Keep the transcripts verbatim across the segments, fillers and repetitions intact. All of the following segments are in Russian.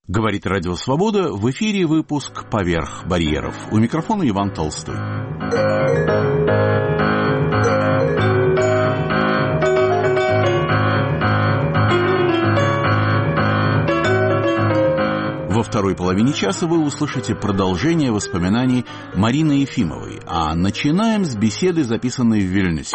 Говорит Радио Свобода, в эфире выпуск «Поверх барьеров». У микрофона Иван Толстой. Во второй половине часа вы услышите продолжение воспоминаний Марины Ефимовой, а начинаем с беседы, записанной в Вильнюсе.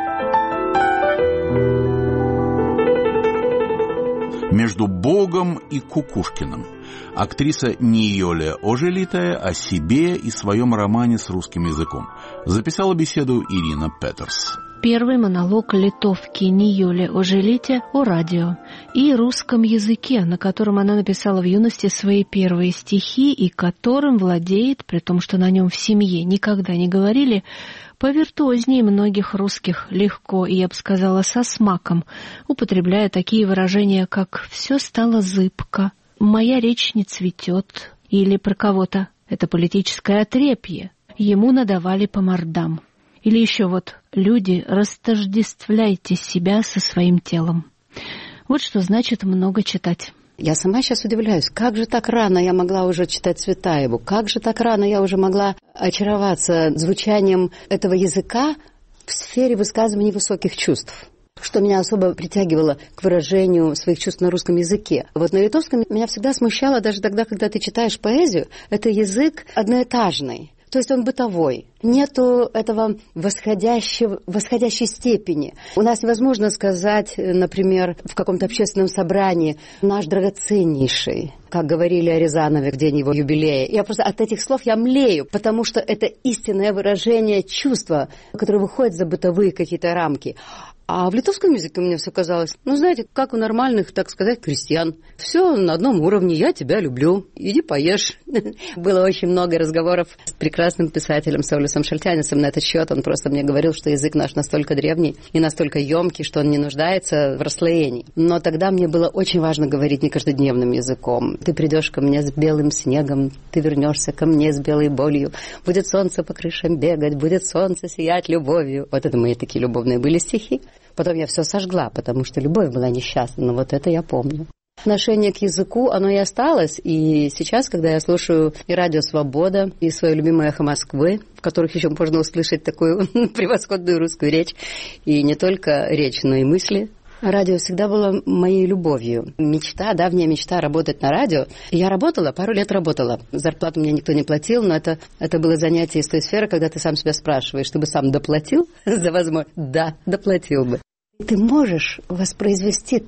Между Богом и Кукушкиным. Актриса Ниёле Ожелитая о себе и своем романе с русским языком. Записала беседу Ирина Петерс. Первый монолог литовки Ниёле Ожелитя о радио и русском языке, на котором она написала в юности свои первые стихи и которым владеет, при том, что на нем в семье никогда не говорили, повиртуознее многих русских, легко и, я бы сказала, со смаком, употребляя такие выражения, как «все стало зыбко», «моя речь не цветет» или про кого-то «это политическое отрепье», «ему надавали по мордам». Или еще вот «люди, растождествляйте себя со своим телом». Вот что значит много читать. Я сама сейчас удивляюсь, как же так рано я могла уже читать Цветаеву, как же так рано я уже могла очароваться звучанием этого языка в сфере высказывания высоких чувств, что меня особо притягивало к выражению своих чувств на русском языке. Вот на литовском меня всегда смущало, даже тогда, когда ты читаешь поэзию, это язык одноэтажный. То есть он бытовой. Нету этого восходящего, восходящей степени. У нас невозможно сказать, например, в каком-то общественном собрании «наш драгоценнейший», как говорили о Рязанове в день его юбилея. Я просто от этих слов я млею, потому что это истинное выражение чувства, которое выходит за бытовые какие-то рамки. А в литовском языке мне все казалось, ну, знаете, как у нормальных, так сказать, крестьян. Все на одном уровне, я тебя люблю, иди поешь. Было очень много разговоров с прекрасным писателем Саулисом Шальтянисом на этот счет. Он просто мне говорил, что язык наш настолько древний и настолько емкий, что он не нуждается в расслоении. Но тогда мне было очень важно говорить не каждодневным языком. Ты придешь ко мне с белым снегом, ты вернешься ко мне с белой болью. Будет солнце по крышам бегать, будет солнце сиять любовью. Вот это мои такие любовные были стихи. Потом я все сожгла, потому что любовь была несчастна, но вот это я помню. Отношение к языку, оно и осталось, и сейчас, когда я слушаю и Радио Свобода, и свое любимое «Эхо Москвы», в которых еще можно услышать такую превосходную русскую речь, и не только речь, но и мысли. Радио всегда было моей любовью. Мечта, давняя мечта работать на радио. Я работала, пару лет работала. Зарплату мне никто не платил, но это, это было занятие из той сферы, когда ты сам себя спрашиваешь, ты бы сам доплатил за возможность? Да, доплатил бы. Ты можешь воспроизвести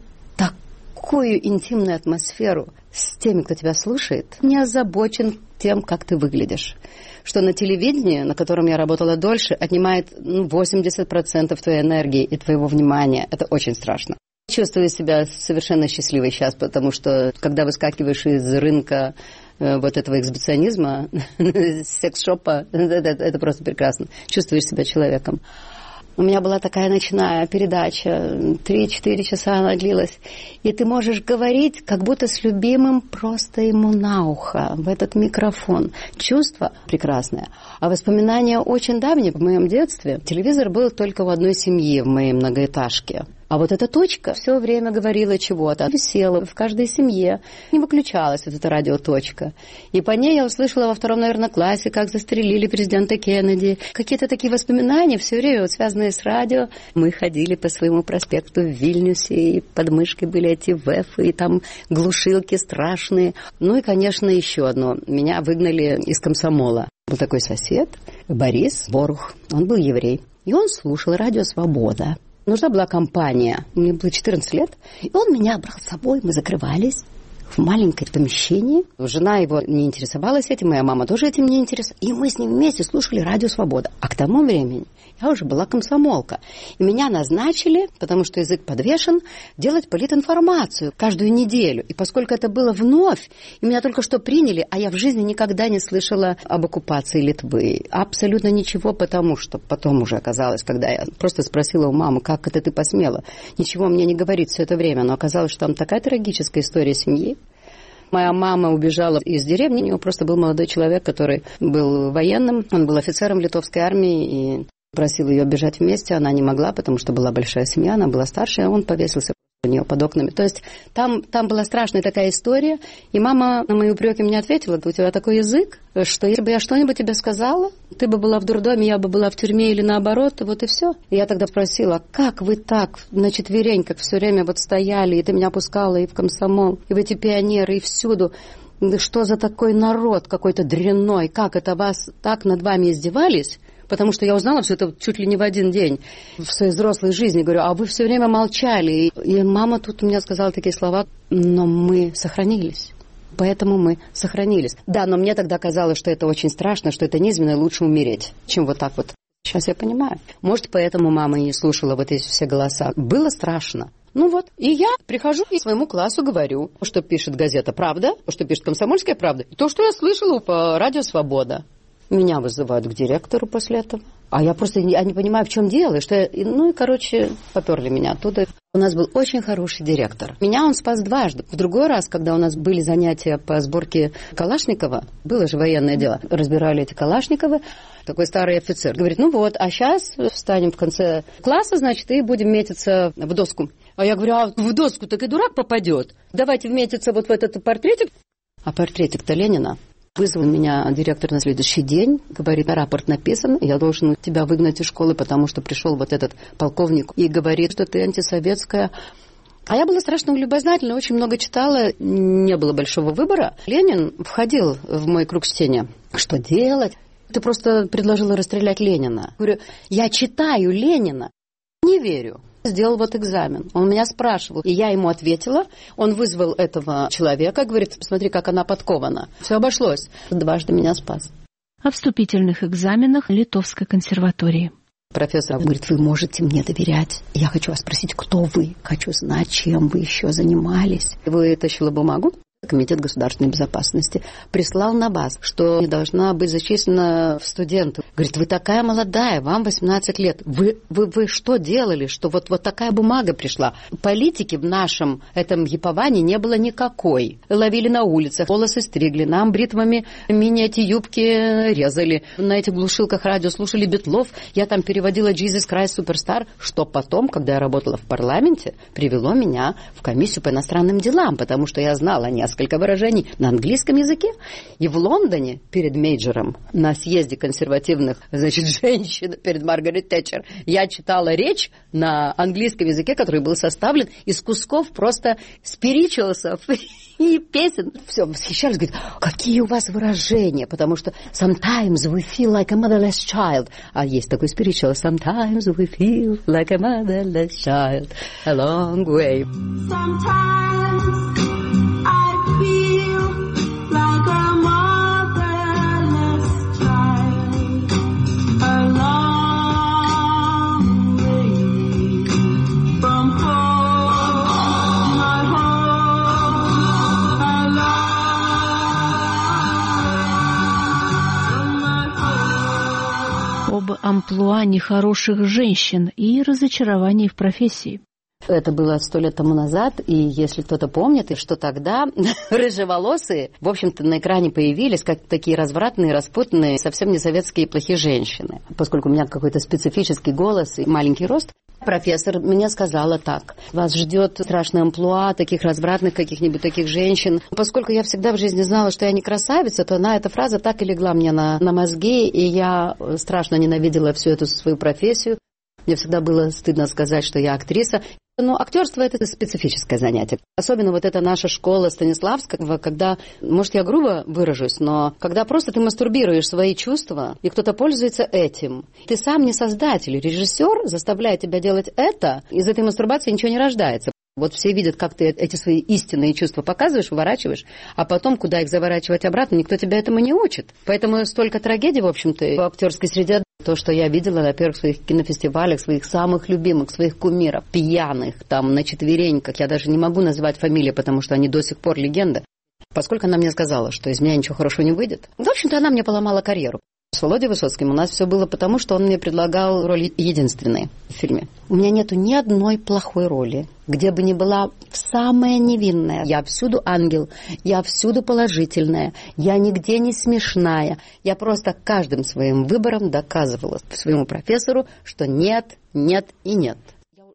такую интимную атмосферу с теми, кто тебя слушает, не озабочен тем, как ты выглядишь. Что на телевидении, на котором я работала дольше, отнимает восемьдесят процентов твоей энергии и твоего внимания. Это очень страшно. Чувствую себя совершенно счастливой сейчас, потому что, когда выскакиваешь из рынка э, вот этого эксбиционизма, секс-шопа, это, это просто прекрасно. Чувствуешь себя человеком. У меня была такая ночная передача, три-четыре часа она длилась, и ты можешь говорить, как будто с любимым, просто ему на ухо, в этот микрофон. Чувство прекрасное. А воспоминания очень давние. В моем детстве телевизор был только в одной семье, в моей многоэтажке. А вот эта точка все время говорила чего-то, висела в каждой семье, не выключалась вот эта радиоточка. И по ней я услышала во втором, наверное, классе, как застрелили президента Кеннеди. Какие-то такие воспоминания все время вот связанные с радио. Мы ходили по своему проспекту в Вильнюсе, и под мышкой были эти вэфы, и там глушилки страшные. Ну и, конечно, еще одно. Меня выгнали из комсомола. Был такой сосед, Борис Борух, он был еврей. И он слушал Радио Свобода. Нужна была компания. Мне было четырнадцать лет. И он меня брал с собой. Мы закрывались в маленькое помещении. Жена его не интересовалась этим, моя мама тоже этим не интересовалась. И мы с ним вместе слушали Радио Свобода. А к тому времени я уже была комсомолка. И меня назначили, потому что язык подвешен, делать политинформацию каждую неделю. И поскольку это было вновь, и меня только что приняли, а я в жизни никогда не слышала об оккупации Литвы. Абсолютно ничего, потому что потом уже оказалось, когда я просто спросила у мамы, как это ты посмела. Ничего мне не говорит все это время, но оказалось, что там такая трагическая история семьи. Моя мама убежала из деревни, у него просто был молодой человек, который был военным, он был офицером литовской армии и просил ее бежать вместе, она не могла, потому что была большая семья, она была старше, а он повесился. у нее под окнами. То есть там, там была страшная такая история, и мама на мои упреки мне ответила: у тебя такой язык, что если бы я что-нибудь тебе сказала, ты бы была в дурдоме, я бы была в тюрьме или наоборот, и вот и все. И я тогда спросила: как вы так на четвереньках все время вот стояли, и ты меня пускала и в комсомол, и в эти пионеры, и всюду. Что за такой народ какой-то дрянной, как это вас так над вами издевались? Потому что я узнала все это чуть ли не в один день в своей взрослой жизни. Говорю, а вы все время молчали. И мама тут у меня сказала такие слова: но мы сохранились. Поэтому мы сохранились. Да, но мне тогда казалось, что это очень страшно, что это низменно, и лучше умереть, чем вот так вот. Сейчас я понимаю. Может, поэтому мама и не слушала вот эти все голоса. Было страшно. Ну вот, и я прихожу и своему классу говорю, что пишет газета «Правда», что пишет «Комсомольская правда», и то, что я слышала по радио «Свобода». Меня вызывают к директору после этого. А я просто не, я не понимаю, в чем дело. Что я, ну и, короче, поперли меня оттуда. У нас был очень хороший директор. Меня он спас дважды. В другой раз, когда у нас были занятия по сборке Калашникова, было же военное дело, разбирали эти Калашниковы, такой старый офицер говорит: ну вот, а сейчас встанем в конце класса, значит, и будем метиться в доску. А я говорю: а в доску так и дурак попадет. Давайте вметиться вот в этот портретик. А портретик-то Ленина. Вызвал меня директор на следующий день, говорит: рапорт написан, я должен тебя выгнать из школы, потому что пришел вот этот полковник и говорит, что ты антисоветская. А я была страшно любознательна, очень много читала, не было большого выбора. Ленин входил в мой круг чтения. Что делать? Ты просто предложила расстрелять Ленина. Говорю: я читаю Ленина, не верю. Сделал вот экзамен. Он меня спрашивал, и я ему ответила. Он вызвал этого человека, говорит: посмотри, как она подкована. Все обошлось. Дважды меня спас. О вступительных экзаменах Литовской консерватории. Профессор говорит: вы можете мне доверять. Я хочу вас спросить, кто вы. Хочу знать, чем вы еще занимались. Вытащила бумагу. Комитет государственной безопасности прислал на вас, что не должна быть зачислена в студенты. Говорит: вы такая молодая, вам восемнадцать лет. Вы, вы, вы что делали, что вот, вот такая бумага пришла? Политики в нашем этом Яповане не было никакой. Ловили на улицах, волосы стригли, нам бритвами мини эти юбки резали. На этих глушилках радио слушали Битлов. Я там переводила Jesus Christ Superstar, что потом, когда я работала в парламенте, привело меня в комиссию по иностранным делам, потому что я знала несколько несколько выражений на английском языке. И в Лондоне перед мейджором на съезде консервативных, значит, женщин перед Маргарет Тэтчер я читала речь на английском языке, который был составлен из кусков просто спиричуалсов и песен. Все, восхищались, говорят: какие у вас выражения, потому что sometimes we feel like a motherless child. А есть такой spiritual: sometimes we feel like a motherless child a long way. Sometimes like a motherless child, a long way from home, my home, a long way. Об амплуа нехороших женщин и разочаровании в профессии. Это было сто лет тому назад, и если кто-то помнит, и что тогда рыжеволосые, в общем-то, на экране появились как такие развратные, распутные, совсем не советские плохие женщины. Поскольку у меня какой-то специфический голос и маленький рост, профессор мне сказала так: вас ждет страшная амплуа таких развратных каких-нибудь таких женщин. Поскольку я всегда в жизни знала, что я не красавица, то она, эта фраза так и легла мне на, на мозги, и я страшно ненавидела всю эту свою профессию. Мне всегда было стыдно сказать, что я актриса. Но актерство – это специфическое занятие. Особенно вот эта наша школа Станиславского, когда, может, я грубо выражусь, но когда просто ты мастурбируешь свои чувства, и кто-то пользуется этим. Ты сам не создатель, режиссер заставляет тебя делать это, из этой мастурбации ничего не рождается. Вот все видят, как ты эти свои истинные чувства показываешь, выворачиваешь, а потом, куда их заворачивать обратно, никто тебя этому не учит. Поэтому столько трагедий, в общем-то, в актерской среде. То, что я видела на первых своих кинофестивалях, своих самых любимых, своих кумиров, пьяных, там, на четвереньках, я даже не могу назвать фамилии, потому что они до сих пор легенды. Поскольку она мне сказала, что из меня ничего хорошего не выйдет, в общем-то, она мне поломала карьеру. С Володей Высоцким у нас все было потому, что он мне предлагал роль единственной в фильме. У меня нету ни одной плохой роли, где бы ни была самая невинная. Я всюду ангел, я всюду положительная, я нигде не смешная. Я просто каждым своим выбором доказывала своему профессору, что нет, нет и нет.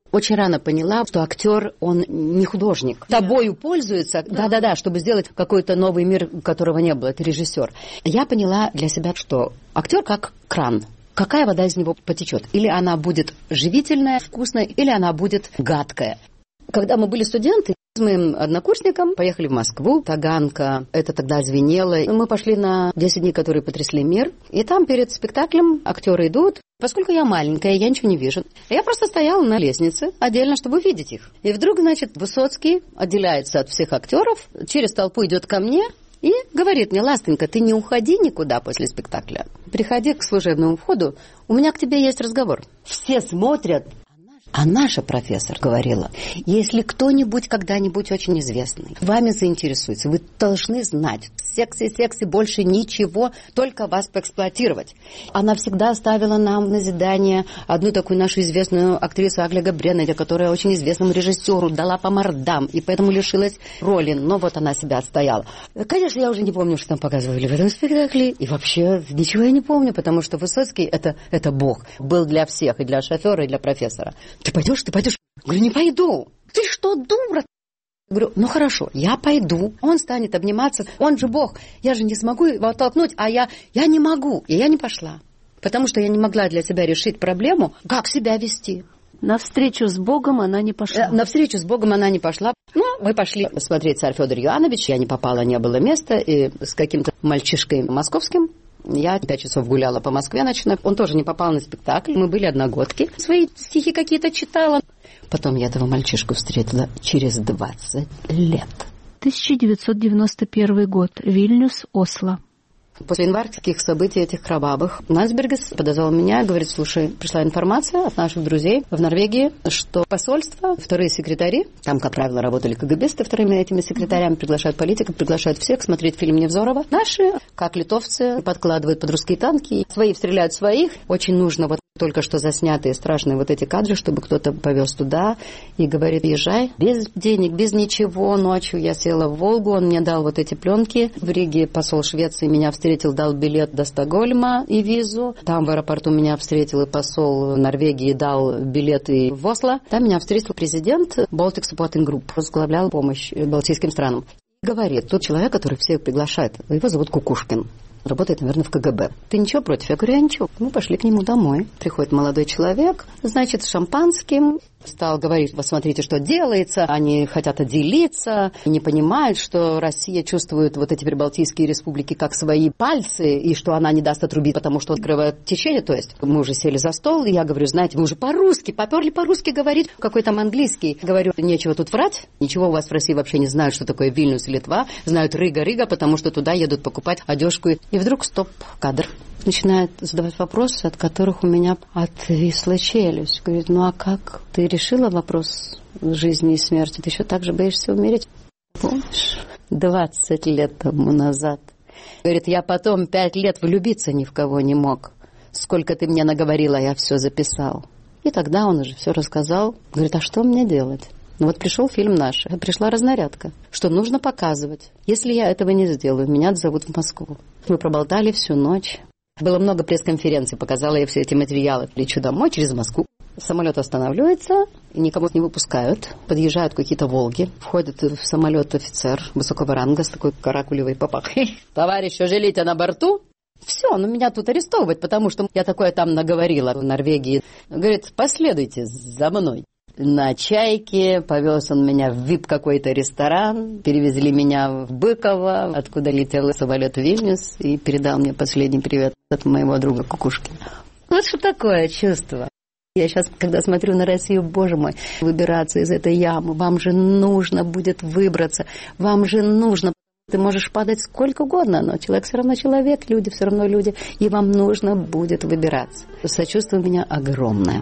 Очень рано поняла, что актер, он не художник. Тобою пользуется, да-да-да, чтобы сделать какой-то новый мир, которого не было. Это режиссер. Я поняла для себя, что актер как кран. Какая вода из него потечет? Или она будет живительная, вкусная, или она будет гадкая. Когда мы были студенты, с моим однокурсником поехали в Москву, Таганка, это тогда звенело. Мы пошли на десять дней, которые потрясли мир. И там перед спектаклем актеры идут. Поскольку я маленькая, я ничего не вижу. Я просто стояла на лестнице отдельно, чтобы увидеть их. И вдруг, значит, Высоцкий отделяется от всех актеров, через толпу идет ко мне и говорит мне: Ластонька, ты не уходи никуда после спектакля. Приходи к служебному входу, у меня к тебе есть разговор. Все смотрят. А наша профессор говорила: если кто-нибудь когда-нибудь очень известный вами заинтересуется, вы должны знать, секси, секси, больше ничего, только вас поэксплуатировать. Она всегда ставила нам в назидание одну такую нашу известную актрису Агле Габренеде, которая очень известному режиссеру дала по мордам, и поэтому лишилась роли. Но вот она себя отстояла. Конечно, я уже не помню, что там показывали в этом спектакле, и вообще ничего я не помню, потому что Высоцкий это, — это бог. Был для всех, и для шофера, и для профессора. Ты пойдешь, ты пойдешь? Говорю, не пойду. Ты что, дура? Говорю, ну хорошо, я пойду. Он станет обниматься, он же Бог. Я же не смогу его оттолкнуть, а я, я не могу. И я не пошла. Потому что я не могла для себя решить проблему, как себя вести. На встречу с Богом она не пошла. На встречу с Богом она не пошла. Ну, мы пошли смотреть «Царь Федор Иоаннович». Я не попала, не было места. И с каким-то мальчишкой московским я пять часов гуляла по Москве ночной. Он тоже не попал на спектакль. Мы были одногодки. Свои стихи какие-то читала. Потом я этого мальчишку встретила через двадцать лет. тысяча девятьсот девяносто первый год. Вильнюс, Осло. После январских событий этих кровавых Ландсбергес подозвал меня и говорит: слушай, пришла информация от наших друзей в Норвегии, что посольство, вторые секретари, там, как правило, работали КГБисты вторыми этими секретарями, приглашают политиков, приглашают всех смотреть фильм Невзорова. Наши, как литовцы, подкладывают под русские танки, свои стреляют своих. Очень нужно вот только что заснятые страшные вот эти кадры, чтобы кто-то повез туда и говорит: езжай. Без денег, без ничего. Ночью я села в Волгу, он мне дал вот эти пленки. В Риге посол Швеции меня встретил, дал билет до Стокгольма и визу. Там в аэропорту меня встретил и посол Норвегии, дал билеты в Осло. Там меня встретил президент Baltic Supporting Group, возглавлял помощь балтийским странам. Говорит, тот человек, который всех приглашает, его зовут Кукушкин. Работает, наверное, в КГБ. Ты ничего против? Я говорю, я ничего. Мы пошли к нему домой. Приходит молодой человек, значит, с шампанским. Стал говорить: вот смотрите, что делается. Они хотят отделиться. Не понимают, что Россия чувствует вот эти прибалтийские республики как свои пальцы, и что она не даст отрубить, потому что открывает течение. То есть мы уже сели за стол, и я говорю: знаете, вы уже по-русски, поперли по-русски говорить. Какой там английский. Говорю, нечего тут врать. Ничего у вас в России вообще не знают, что такое Вильнюс и Литва. Знают Рига-Рига, потому что туда едут покупать одежку. И вдруг стоп, кадр. Начинает задавать вопросы, от которых у меня отвисла челюсть. Говорит: ну а как? Ты решила вопрос жизни и смерти? Ты еще так же боишься умереть? Помнишь? Двадцать лет тому назад. Говорит, я потом пять лет влюбиться ни в кого не мог. Сколько ты мне наговорила, я все записал. И тогда он уже все рассказал. Говорит, а что мне делать? Ну вот пришел фильм наш, пришла разнарядка, что нужно показывать. Если я этого не сделаю, меня зовут в Москву. Мы проболтали всю ночь. Было много пресс-конференций, показала я все эти материалы. Лечу домой через Москву. Самолет останавливается, никого не выпускают. Подъезжают какие-то «Волги». Входит в самолет офицер высокого ранга с такой каракулевой папахой. Товарищ, жилите на борту? Все, ну меня тут арестовывать, потому что я такое там наговорила в Норвегии. Говорит, последуйте за мной. На «Чайке» повез он меня в вип какой-то ресторан, перевезли меня в Быково, откуда летел самолет в Вильнюс, и передал мне последний привет от моего друга Кукушкина. Вот что такое чувство. Я сейчас, когда смотрю на Россию, боже мой, выбираться из этой ямы, вам же нужно будет выбраться, вам же нужно. Ты можешь падать сколько угодно, но человек все равно человек, люди все равно люди, и вам нужно будет выбираться. Сочувствие у меня огромное.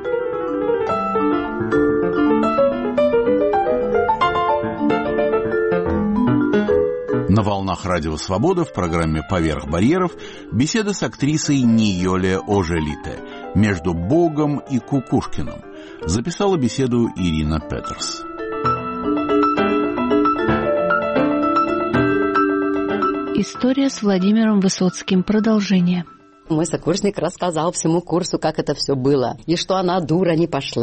На волнах Радио Свобода в программе «Поверх барьеров» беседа с актрисой Ниоле Ожелите «Между Богом и Кукушкиным». Записала беседу Ирина Петерс. История с Владимиром Высоцким. Продолжение. Мой сокурсник рассказал всему курсу, как это все было, и что она, дура, не пошла.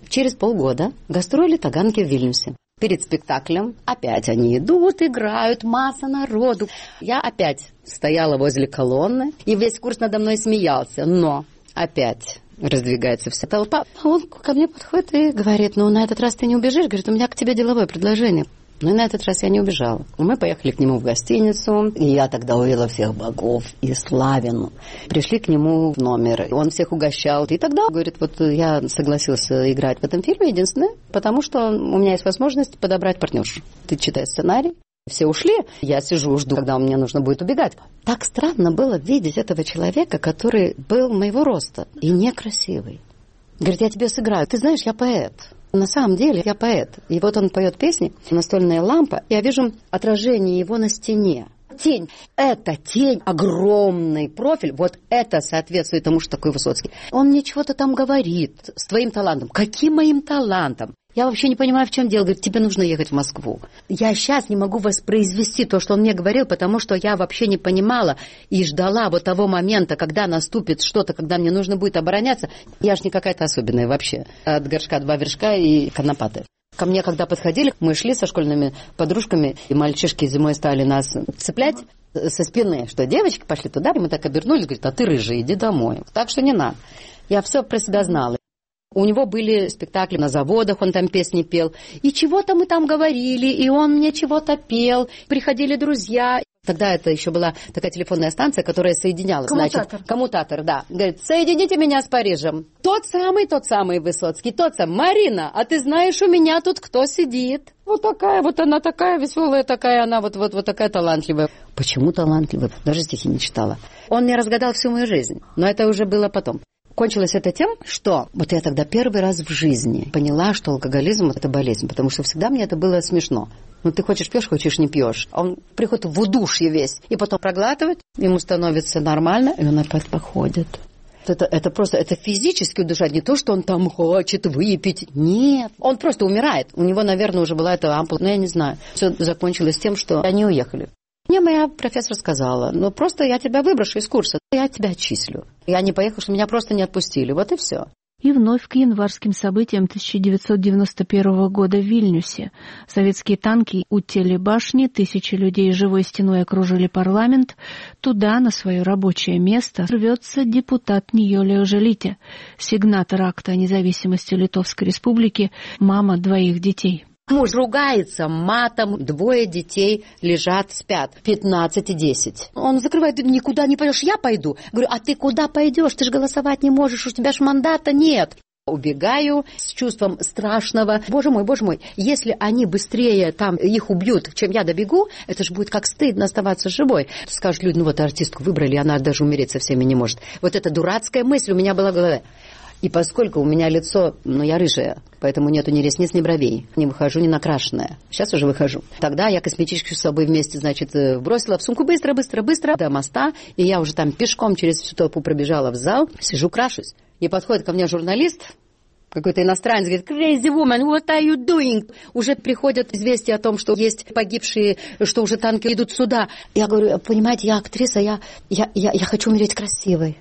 Через полгода гастроли Таганки в Вильнюсе. Перед спектаклем опять они идут, играют, масса народу. Я опять стояла возле колонны, и весь курс надо мной смеялся. Но опять раздвигается вся толпа. А он ко мне подходит и говорит: ну, на этот раз ты не убежишь? Говорит, у меня к тебе деловое предложение. Но на этот раз я не убежала. Мы поехали к нему в гостиницу, и я тогда увидела всех богов и Славину. Пришли к нему в номер, он всех угощал. И тогда, говорит, вот я согласился играть в этом фильме, единственное, потому что у меня есть возможность подобрать партнершу. Ты читай сценарий. Все ушли, я сижу, жду, когда мне нужно будет убегать. Так странно было видеть этого человека, который был моего роста и некрасивый. Говорит, я тебе сыграю. Ты знаешь, я поэт. На самом деле я поэт. И вот он поет песни, настольная лампа. Я вижу отражение его на стене. Тень. Это тень, огромный профиль. Вот это соответствует тому, что такой Высоцкий. Он мне чего-то там говорит с твоим талантом. Каким моим талантом? Я вообще не понимаю, в чем дело. Говорит, тебе нужно ехать в Москву. Я сейчас не могу воспроизвести то, что он мне говорил, потому что я вообще не понимала и ждала вот того момента, когда наступит что-то, когда мне нужно будет обороняться. Я же не какая-то особенная вообще. От горшка два вершка и конопаты. Ко мне, когда подходили, мы шли со школьными подружками, и мальчишки зимой стали нас цеплять со спины, что девочки пошли туда, и мы так обернулись, говорит, а ты рыжий, иди домой. Так что не надо. Я все про себя знала. У него были спектакли на заводах, он там песни пел. И чего-то мы там говорили, и он мне чего-то пел. Приходили друзья. Тогда это еще была такая телефонная станция, которая соединяла. Коммутатор. Значит, коммутатор, да. Говорит, соедините меня с Парижем. Тот самый, тот самый Высоцкий, тот самый. Марина, а ты знаешь, у меня тут кто сидит? Вот такая, вот она такая веселая, такая она, вот, вот, вот такая талантливая. Почему талантливая? Даже стихи не читала. Он мне разгадал всю мою жизнь, но это уже было потом. Кончилось это тем, что вот я тогда первый раз в жизни поняла, что алкоголизм – это болезнь, потому что всегда мне это было смешно. Ну, ты хочешь пьешь, хочешь не пьешь. Он приходит в удушье весь, и потом проглатывает, ему становится нормально, и он опять походит. Это, это просто, это физически удушать, не то, что он там хочет выпить. Нет, он просто умирает. У него, наверное, уже была эта ампула, но я не знаю. Все закончилось тем, что они уехали. Мне моя профессор сказала, ну просто я тебя выброшу из курса, я тебя отчислю. Я не поехала, что меня просто не отпустили, вот и все. И вновь к январским событиям тысяча девятьсот девяносто первого года в Вильнюсе. Советские танки у телебашни, тысячи людей живой стеной окружили парламент. Туда, на свое рабочее место, рвется депутат Ниёле Ожелите, сигнатор акта о независимости Литовской Республики, мама двоих детей. Муж ругается матом, двое детей лежат, спят, пятнадцать и десять. Он закрывает, никуда не пойдешь, я пойду. Говорю, а ты куда пойдешь? Ты же голосовать не можешь, у тебя ж мандата нет. Убегаю с чувством страшного. Боже мой, боже мой, если они быстрее там их убьют, чем я добегу, это же будет как стыдно оставаться живой. Скажут люди, ну вот артистку выбрали, она даже умереть со всеми не может. Вот эта дурацкая мысль у меня была в голове. И поскольку у меня лицо, ну, я рыжая, поэтому нету ни ресниц, ни бровей, не выхожу, не накрашенная. Сейчас уже выхожу. Тогда я косметичку с собой вместе, значит, бросила в сумку быстро, быстро, быстро до моста, и я уже там пешком через всю толпу пробежала в зал, сижу, крашусь. И подходит ко мне журналист, какой-то иностранец, говорит, crazy woman, what are you doing? Уже приходят известия о том, что есть погибшие, что уже танки идут сюда. Я говорю, понимаете, я актриса, я, я, я, я хочу умереть красивой.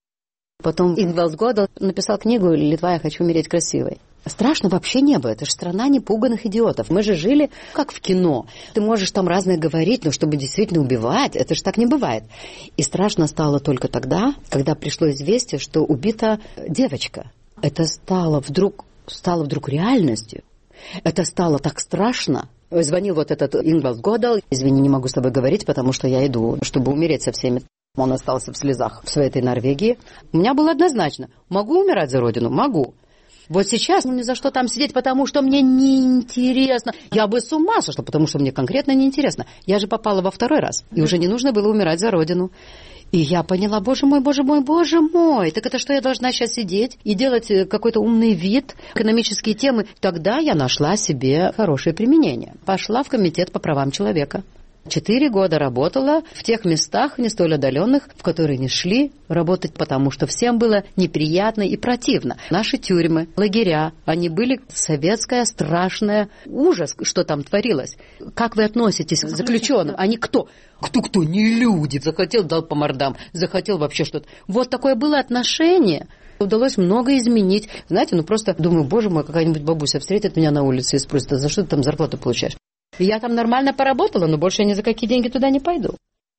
Потом Ингвалд Годал написал книгу «Литва, я хочу умереть красивой». Страшно вообще не было. Это же страна непуганных идиотов. Мы же жили как в кино. Ты можешь там разное говорить, но чтобы действительно убивать, это же так не бывает. И страшно стало только тогда, когда пришло известие, что убита девочка. Это стало вдруг, стало вдруг реальностью. Это стало так страшно. Звонил вот этот Ингвалд Годал. Извини, не могу с тобой говорить, потому что я иду, чтобы умереть со всеми. Он остался в слезах в своей этой Норвегии. У меня было однозначно. Могу умирать за родину? Могу. Вот сейчас ни за что там сидеть, потому что мне неинтересно. Я бы с ума сошла, потому что мне конкретно неинтересно. Я же попала во второй раз. И уже не нужно было умирать за родину. И я поняла, боже мой, боже мой, боже мой. Так это что, я должна сейчас сидеть и делать какой-то умный вид, экономические темы? Тогда я нашла себе хорошее применение. Пошла в комитет по правам человека. Четыре года работала в тех местах, не столь отдаленных, в которые не шли работать, потому что всем было неприятно и противно. Наши тюрьмы, лагеря, они были советская страшная ужас, что там творилось. Как вы относитесь к заключенным? Они кто? Кто-кто? Не люди. Захотел, дал по мордам. Захотел вообще что-то. Вот такое было отношение. Удалось много изменить. Знаете, ну просто думаю, боже мой, какая-нибудь бабуся встретит меня на улице и спросит, а за что ты там зарплату получаешь? И я там нормально поработала, но больше я ни за какие деньги туда не пойду.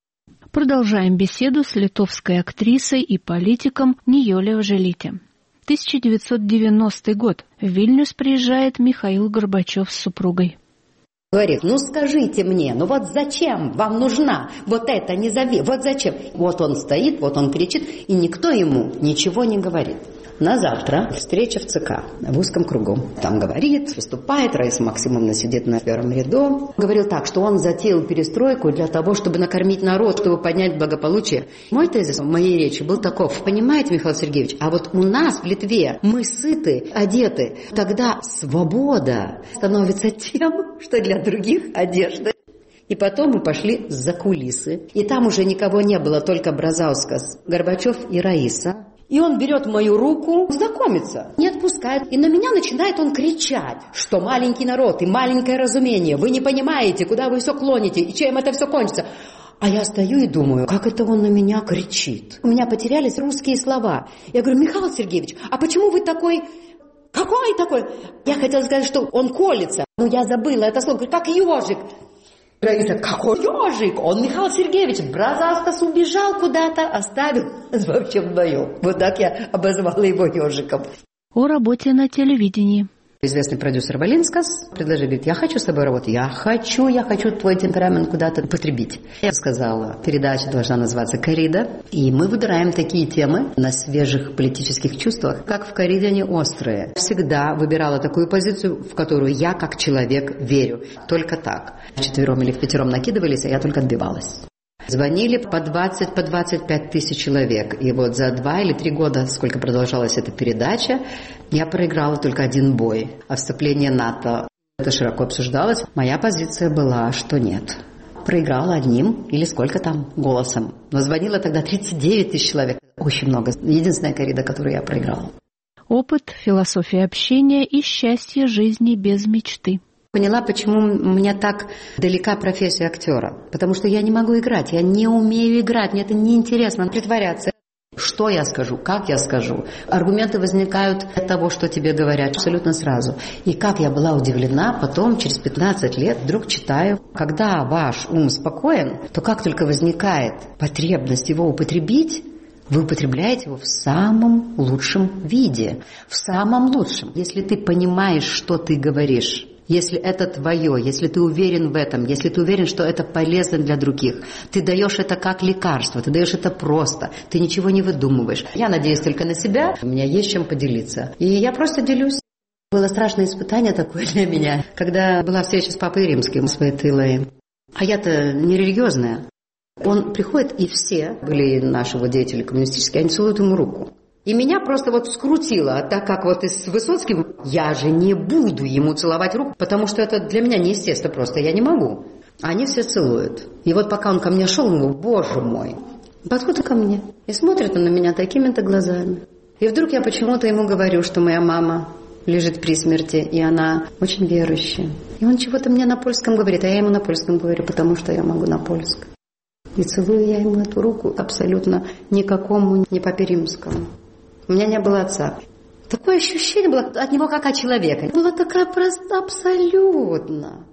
Продолжаем беседу с литовской актрисой и политиком Нijolė Oželytė. тысяча девятьсот девяностый год. В Вильнюс приезжает Михаил Горбачев с супругой. Говорит, ну скажите мне, ну вот зачем вам нужна вот эта независимость, вот зачем? Вот он стоит, вот он кричит, и никто ему ничего не говорит. На завтра встреча в ЦК, в узком кругу. Там говорит, выступает, Раиса Максимовна сидит на первом ряду. Говорил так, что он затеял перестройку для того, чтобы накормить народ, чтобы поднять благополучие. Мой тезис в моей речи был таков. Понимаете, Михаил Сергеевич, а вот у нас в Литве мы сыты, одеты. Тогда свобода становится тем, что для других одежда. И потом мы пошли за кулисы. И там уже никого не было, только Бразаускас, Горбачев и Раиса. И он берет мою руку, знакомится, не отпускает. И на меня начинает он кричать, что маленький народ и маленькое разумение. Вы не понимаете, куда вы все клоните и чем это все кончится. А я стою и думаю, как это он на меня кричит. У меня потерялись русские слова. Я говорю, Михаил Сергеевич, а почему вы такой... Какой такой? Я хотела сказать, что он колется. Ну, я забыла это слово. Говорю, как ежик. Раиса, какой ежик? Он, Михаил Сергеевич, Бразаускас убежал куда-то, оставил вообще вдвоем. Вот так я обозвала его ежиком. О работе на телевидении. Известный продюсер Валинскас предложил, говорит, я хочу с тобой работать. Я хочу, я хочу твой темперамент куда-то потребить. Я сказала, передача должна называться «Коррида». И мы выбираем такие темы на свежих политических чувствах, как в «Корриде» они острые. Всегда выбирала такую позицию, в которую я, как человек, верю. Только так. Вчетвером или впятером накидывались, а я только отбивалась. Звонили по двадцать, по двадцать пять тысяч человек. И вот за два или три года, сколько продолжалась эта передача, я проиграла только один бой. А вступление НАТО, это широко обсуждалось. Моя позиция была, что нет. Проиграла одним или сколько там голосом. Но звонило тогда тридцать девять тысяч человек. Очень много. Единственная коррида, которую я проиграла. Опыт, философия общения и счастье жизни без мечты. Поняла, почему у меня так далека профессия актера. Потому что я не могу играть, я не умею играть, мне это неинтересно притворяться. Что я скажу, как я скажу. Аргументы возникают от того, что тебе говорят, абсолютно сразу. И как я была удивлена, потом, через пятнадцать лет, вдруг читаю, когда ваш ум спокоен, то как только возникает потребность его употребить, вы употребляете его в самом лучшем виде, в самом лучшем. Если ты понимаешь, что ты говоришь, если это твое, если ты уверен в этом, если ты уверен, что это полезно для других, ты даешь это как лекарство, ты даешь это просто, ты ничего не выдумываешь. Я надеюсь только на себя, у меня есть чем поделиться. И я просто делюсь. Было страшное испытание такое для меня, когда была встреча с Папой Римским, с Войтылой. А я-то не религиозная. Он приходит, и все были наши вот деятели коммунистические, они целуют ему руку. И меня просто вот скрутило, так как вот и с Высоцким, я же не буду ему целовать руку, потому что это для меня неестественно просто, я не могу. Они все целуют. И вот пока он ко мне шел, он говорит, боже мой, подходит ко мне и смотрит он на меня такими-то глазами. И вдруг я почему-то ему говорю, что моя мама лежит при смерти, и она очень верующая. И он чего-то мне на польском говорит, а я ему на польском говорю, потому что я могу на польском. И целую я ему эту руку абсолютно никакому, не Папе Римскому. У меня не было отца. Такое ощущение было от него как от человека. Была такая проста абсолютно.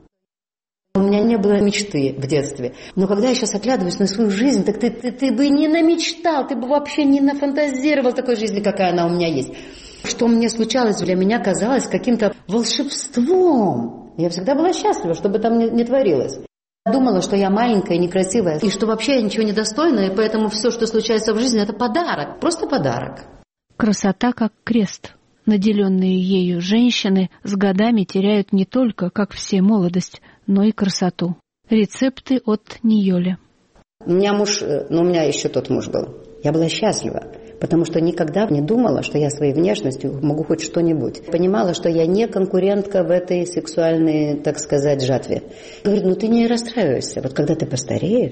У меня не было мечты в детстве. Но когда я сейчас оглядываюсь на свою жизнь, так ты, ты, ты бы не намечтал, ты бы вообще не нафантазировал такой жизни, какая она у меня есть. Что мне случалось, для меня казалось каким-то волшебством. Я всегда была счастлива, что бы там ни, ни творилось. Думала, что я маленькая, некрасивая, и что вообще я ничего не достойна, и поэтому все, что случается в жизни, это подарок, просто подарок. Красота как крест. Наделенные ею женщины с годами теряют не только, как все, молодость, но и красоту. Рецепты от Нijolė. У меня муж, ну у меня еще тот муж был. Я была счастлива, потому что никогда не думала, что я своей внешностью могу хоть что-нибудь. Понимала, что я не конкурентка в этой сексуальной, так сказать, жатве. Говорит, ну ты не расстраивайся. Вот когда ты постареешь,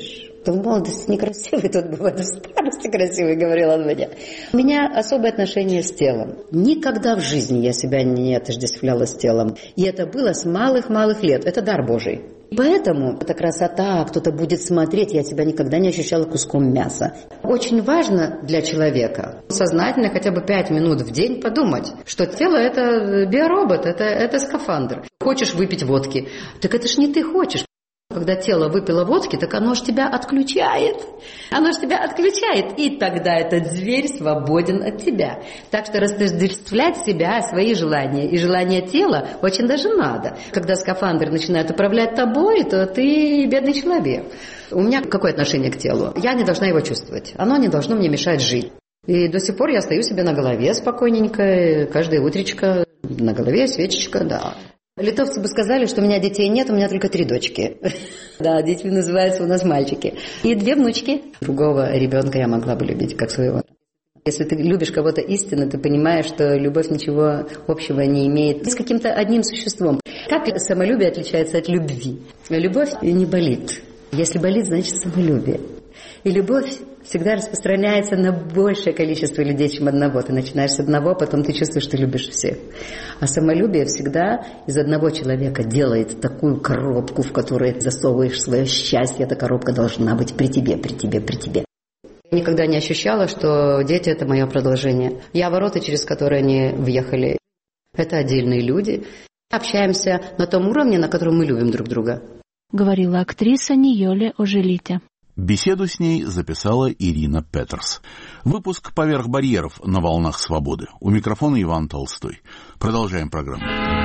В молодости некрасивый, тут бывает в старости красивый, говорил он мне. У меня особое отношение с телом. Никогда в жизни я себя не отождествляла с телом. И это было с малых-малых лет. Это дар Божий. Поэтому эта красота, кто-то будет смотреть, я себя никогда не ощущала куском мяса. Очень важно для человека сознательно хотя бы пять минут в день подумать, что тело – это биоробот, это, это скафандр. Хочешь выпить водки, так это ж не ты хочешь. Когда тело выпило водки, так оно ж тебя отключает. Оно ж тебя отключает. И тогда этот зверь свободен от тебя. Так что разотождествлять себя, свои желания и желания тела очень даже надо. Когда скафандр начинает управлять тобой, то ты бедный человек. У меня какое отношение к телу? Я не должна его чувствовать. Оно не должно мне мешать жить. И до сих пор я стою себе на голове спокойненько. Каждое утречко на голове свечечка, да. Литовцы бы сказали, что у меня детей нет, у меня только три дочки. Да, дети называются у нас мальчики. И две внучки. Другого ребенка я могла бы любить, как своего. Если ты любишь кого-то истинно, ты понимаешь, что любовь ничего общего не имеет с каким-то одним существом. Как самолюбие отличается от любви? Любовь не болит. Если болит, значит самолюбие. И любовь всегда распространяется на большее количество людей, чем одного. Ты начинаешь с одного, потом ты чувствуешь, что любишь всех. А самолюбие всегда из одного человека делает такую коробку, в которой засовываешь свое счастье. Эта коробка должна быть при тебе, при тебе, при тебе. Я никогда не ощущала, что дети – это мое продолжение. Я ворота, через которые они въехали. Это отдельные люди. Общаемся на том уровне, на котором мы любим друг друга. Говорила актриса Ниоле Ожелите. Беседу с ней записала Ирина Петерс. Выпуск «Поверх барьеров» на волнах свободы. У микрофона Иван Толстой. Продолжаем программу.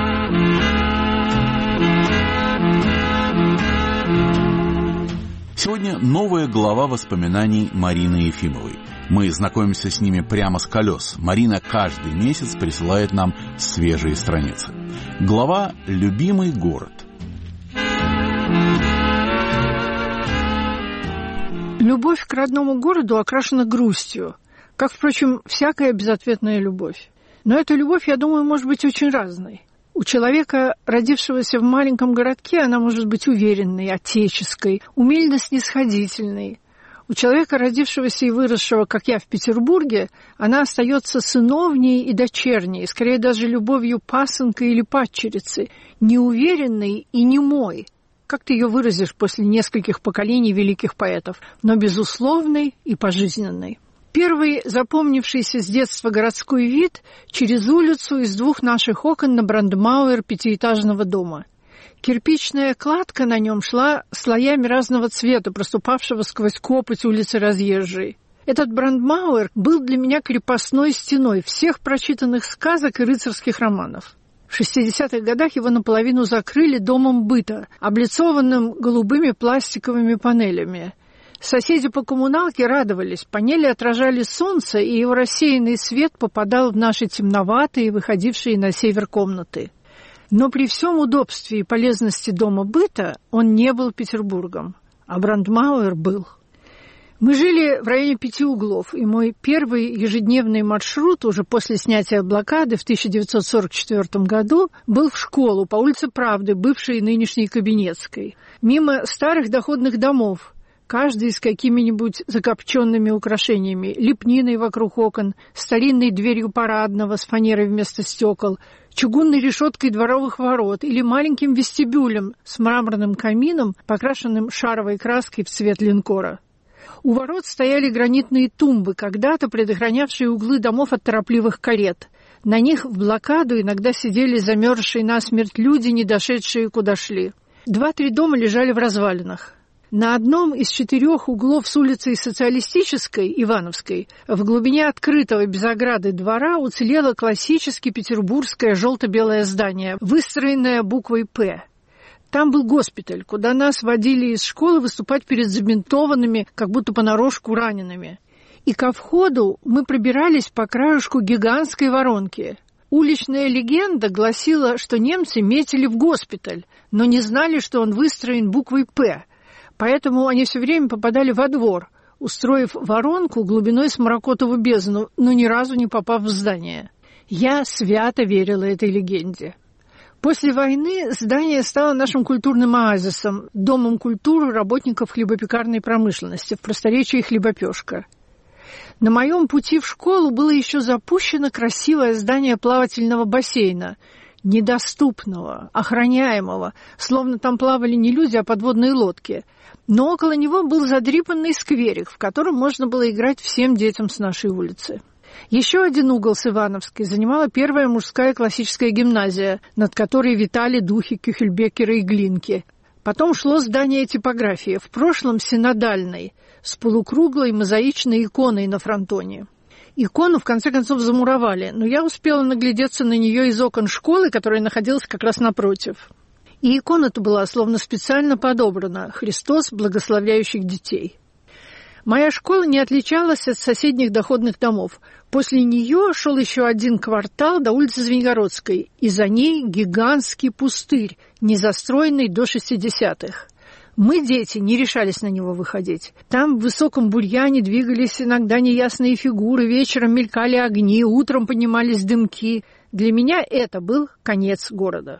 Сегодня новая глава воспоминаний Марины Ефимовой. Мы знакомимся с ними прямо с колес. Марина каждый месяц присылает нам свежие страницы. Глава «Любимый город». Любовь к родному городу окрашена грустью, как, впрочем, всякая безответная любовь. Но эта любовь, я думаю, может быть очень разной. У человека, родившегося в маленьком городке, она может быть уверенной, отеческой, умильно-снисходительной. У человека, родившегося и выросшего, как я, в Петербурге, она остается сыновней и дочерней, скорее даже любовью пасынка или падчерицы, неуверенной и немой. Как ты ее выразишь после нескольких поколений великих поэтов, но безусловной и пожизненной. Первый запомнившийся с детства городской вид через улицу из двух наших окон на брандмауэр пятиэтажного дома. Кирпичная кладка на нем шла слоями разного цвета, проступавшего сквозь копоть улицы разъезжей. Этот брандмауэр был для меня крепостной стеной всех прочитанных сказок и рыцарских романов. В шестидесятых годах его наполовину закрыли домом быта, облицованным голубыми пластиковыми панелями. Соседи по коммуналке радовались, панели отражали солнце, и его рассеянный свет попадал в наши темноватые, выходившие на север комнаты. Но при всем удобстве и полезности дома быта он не был Петербургом, а Брандмауэр был. Мы жили в районе Пяти углов, и мой первый ежедневный маршрут уже после снятия блокады в тысяча девятьсот сорок четвёртом году был в школу по улице Правды, бывшей нынешней Кабинетской, мимо старых доходных домов, каждый с какими-нибудь закопченными украшениями, лепниной вокруг окон, старинной дверью парадного с фанерой вместо стекол, чугунной решеткой дворовых ворот или маленьким вестибюлем с мраморным камином, покрашенным шаровой краской в цвет линкора. У ворот стояли гранитные тумбы, когда-то предохранявшие углы домов от торопливых карет. На них в блокаду иногда сидели замерзшие насмерть люди, не дошедшие куда шли. Два-три дома лежали в развалинах. На одном из четырех углов с улицей Социалистической, Ивановской, в глубине открытого без ограды двора уцелело классически петербургское желто-белое здание, выстроенное буквой «П». Там был госпиталь, куда нас водили из школы выступать перед забинтованными, как будто понарошку ранеными. И ко входу мы пробирались по краешку гигантской воронки. Уличная легенда гласила, что немцы метили в госпиталь, но не знали, что он выстроен буквой «П». Поэтому они все время попадали во двор, устроив воронку глубиной с Маракотову бездну, но ни разу не попав в здание. Я свято верила этой легенде. После войны здание стало нашим культурным оазисом, домом культуры работников хлебопекарной промышленности, в просторечии хлебопешка. На моем пути в школу было еще запущено красивое здание плавательного бассейна, недоступного, охраняемого, словно там плавали не люди, а подводные лодки. Но около него был задрипанный скверик, в котором можно было играть всем детям с нашей улицы. Еще один угол с Ивановской занимала первая мужская классическая гимназия, над которой витали духи Кюхельбекера и Глинки. Потом шло здание типографии, в прошлом синодальной, с полукруглой мозаичной иконой на фронтоне. Икону, в конце концов, замуровали, но я успела наглядеться на нее из окон школы, которая находилась как раз напротив. И икона-то была словно специально подобрана «Христос, благословляющих детей». Моя школа не отличалась от соседних доходных домов. После нее шел еще один квартал до улицы Звенигородской, и за ней гигантский пустырь, незастроенный до шестидесятых. Мы, дети, не решались на него выходить. Там в высоком бурьяне двигались иногда неясные фигуры, вечером мелькали огни, утром поднимались дымки. Для меня это был конец города.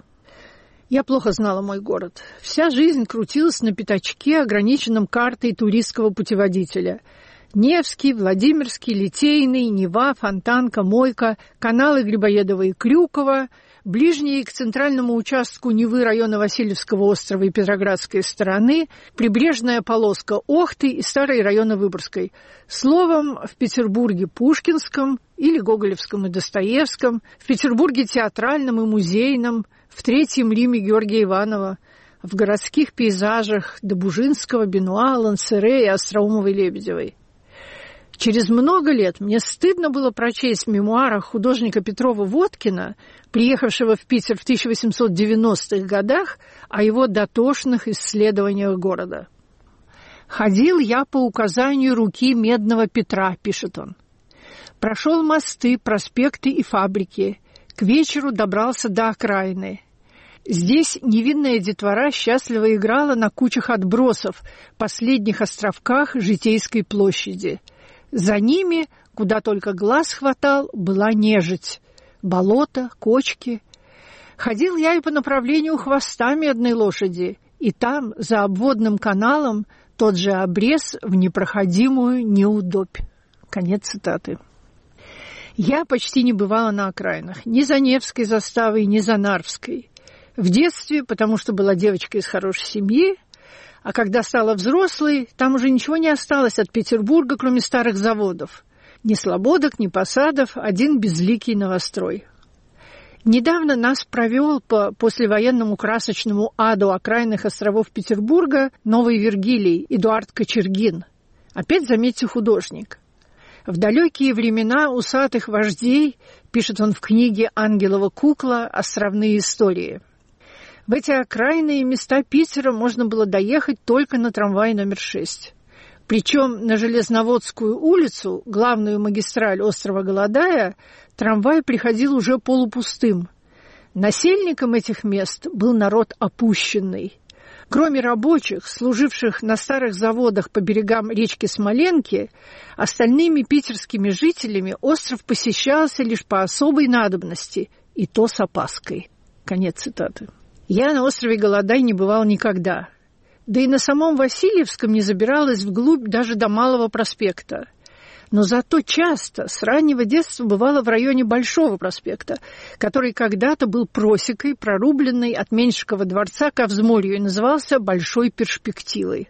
Я плохо знала мой город. Вся жизнь крутилась на пятачке, ограниченном картой туристского путеводителя. Невский, Владимирский, Литейный, Нева, Фонтанка, Мойка, каналы Грибоедова и Крюкова, ближние к центральному участку Невы района Васильевского острова и Петроградской стороны, прибрежная полоска Охты и старые районы Выборгской. Словом, в Петербурге Пушкинском или Гоголевском и Достоевском, в Петербурге театральном и музейном, в Третьем Риме Георгия Иванова, в городских пейзажах Добужинского, Бенуа, Лансере и Остроумовой-Лебедевой. Через много лет мне стыдно было прочесть в мемуарах художника Петрова-Водкина, приехавшего в Питер в тысяча восемьсот девяностых годах, о его дотошных исследованиях города. «Ходил я по указанию руки Медного Петра», — пишет он. «Прошел мосты, проспекты и фабрики. К вечеру добрался до окраины. Здесь невинная детвора счастливо играла на кучах отбросов, последних островках Житейской площади. За ними, куда только глаз хватал, была нежить. Болото, кочки. Ходил я и по направлению хвоста Медной лошади, и там, за обводным каналом, тот же обрез в непроходимую неудобь». Конец цитаты. Я почти не бывала на окраинах, ни за Невской заставой, ни за Нарвской. В детстве, потому что была девочкой из хорошей семьи, а когда стала взрослой, там уже ничего не осталось от Петербурга, кроме старых заводов. Ни слободок, ни посадов, один безликий новострой. Недавно нас провел по послевоенному красочному аду окраинных островов Петербурга Новый Вергилий Эдуард Кочергин. Опять, заметьте, художник. В далекие времена усатых вождей, пишет он в книге «Ангелова кукла. Островные истории». В эти окраинные места Питера можно было доехать только на трамвае номер шесть. Причем на Железноводскую улицу, главную магистраль острова Голодая, трамвай приходил уже полупустым. Насельником этих мест был народ опущенный. Кроме рабочих, служивших на старых заводах по берегам речки Смоленки, остальными питерскими жителями остров посещался лишь по особой надобности, и то с опаской. Конец цитаты. Я на острове Голодай не бывал никогда. Да и на самом Васильевском не забиралась вглубь даже до Малого проспекта. Но зато часто, с раннего детства, бывала в районе Большого проспекта, который когда-то был просекой, прорубленной от Меньшикова дворца ко взморью, и назывался Большой перспективой.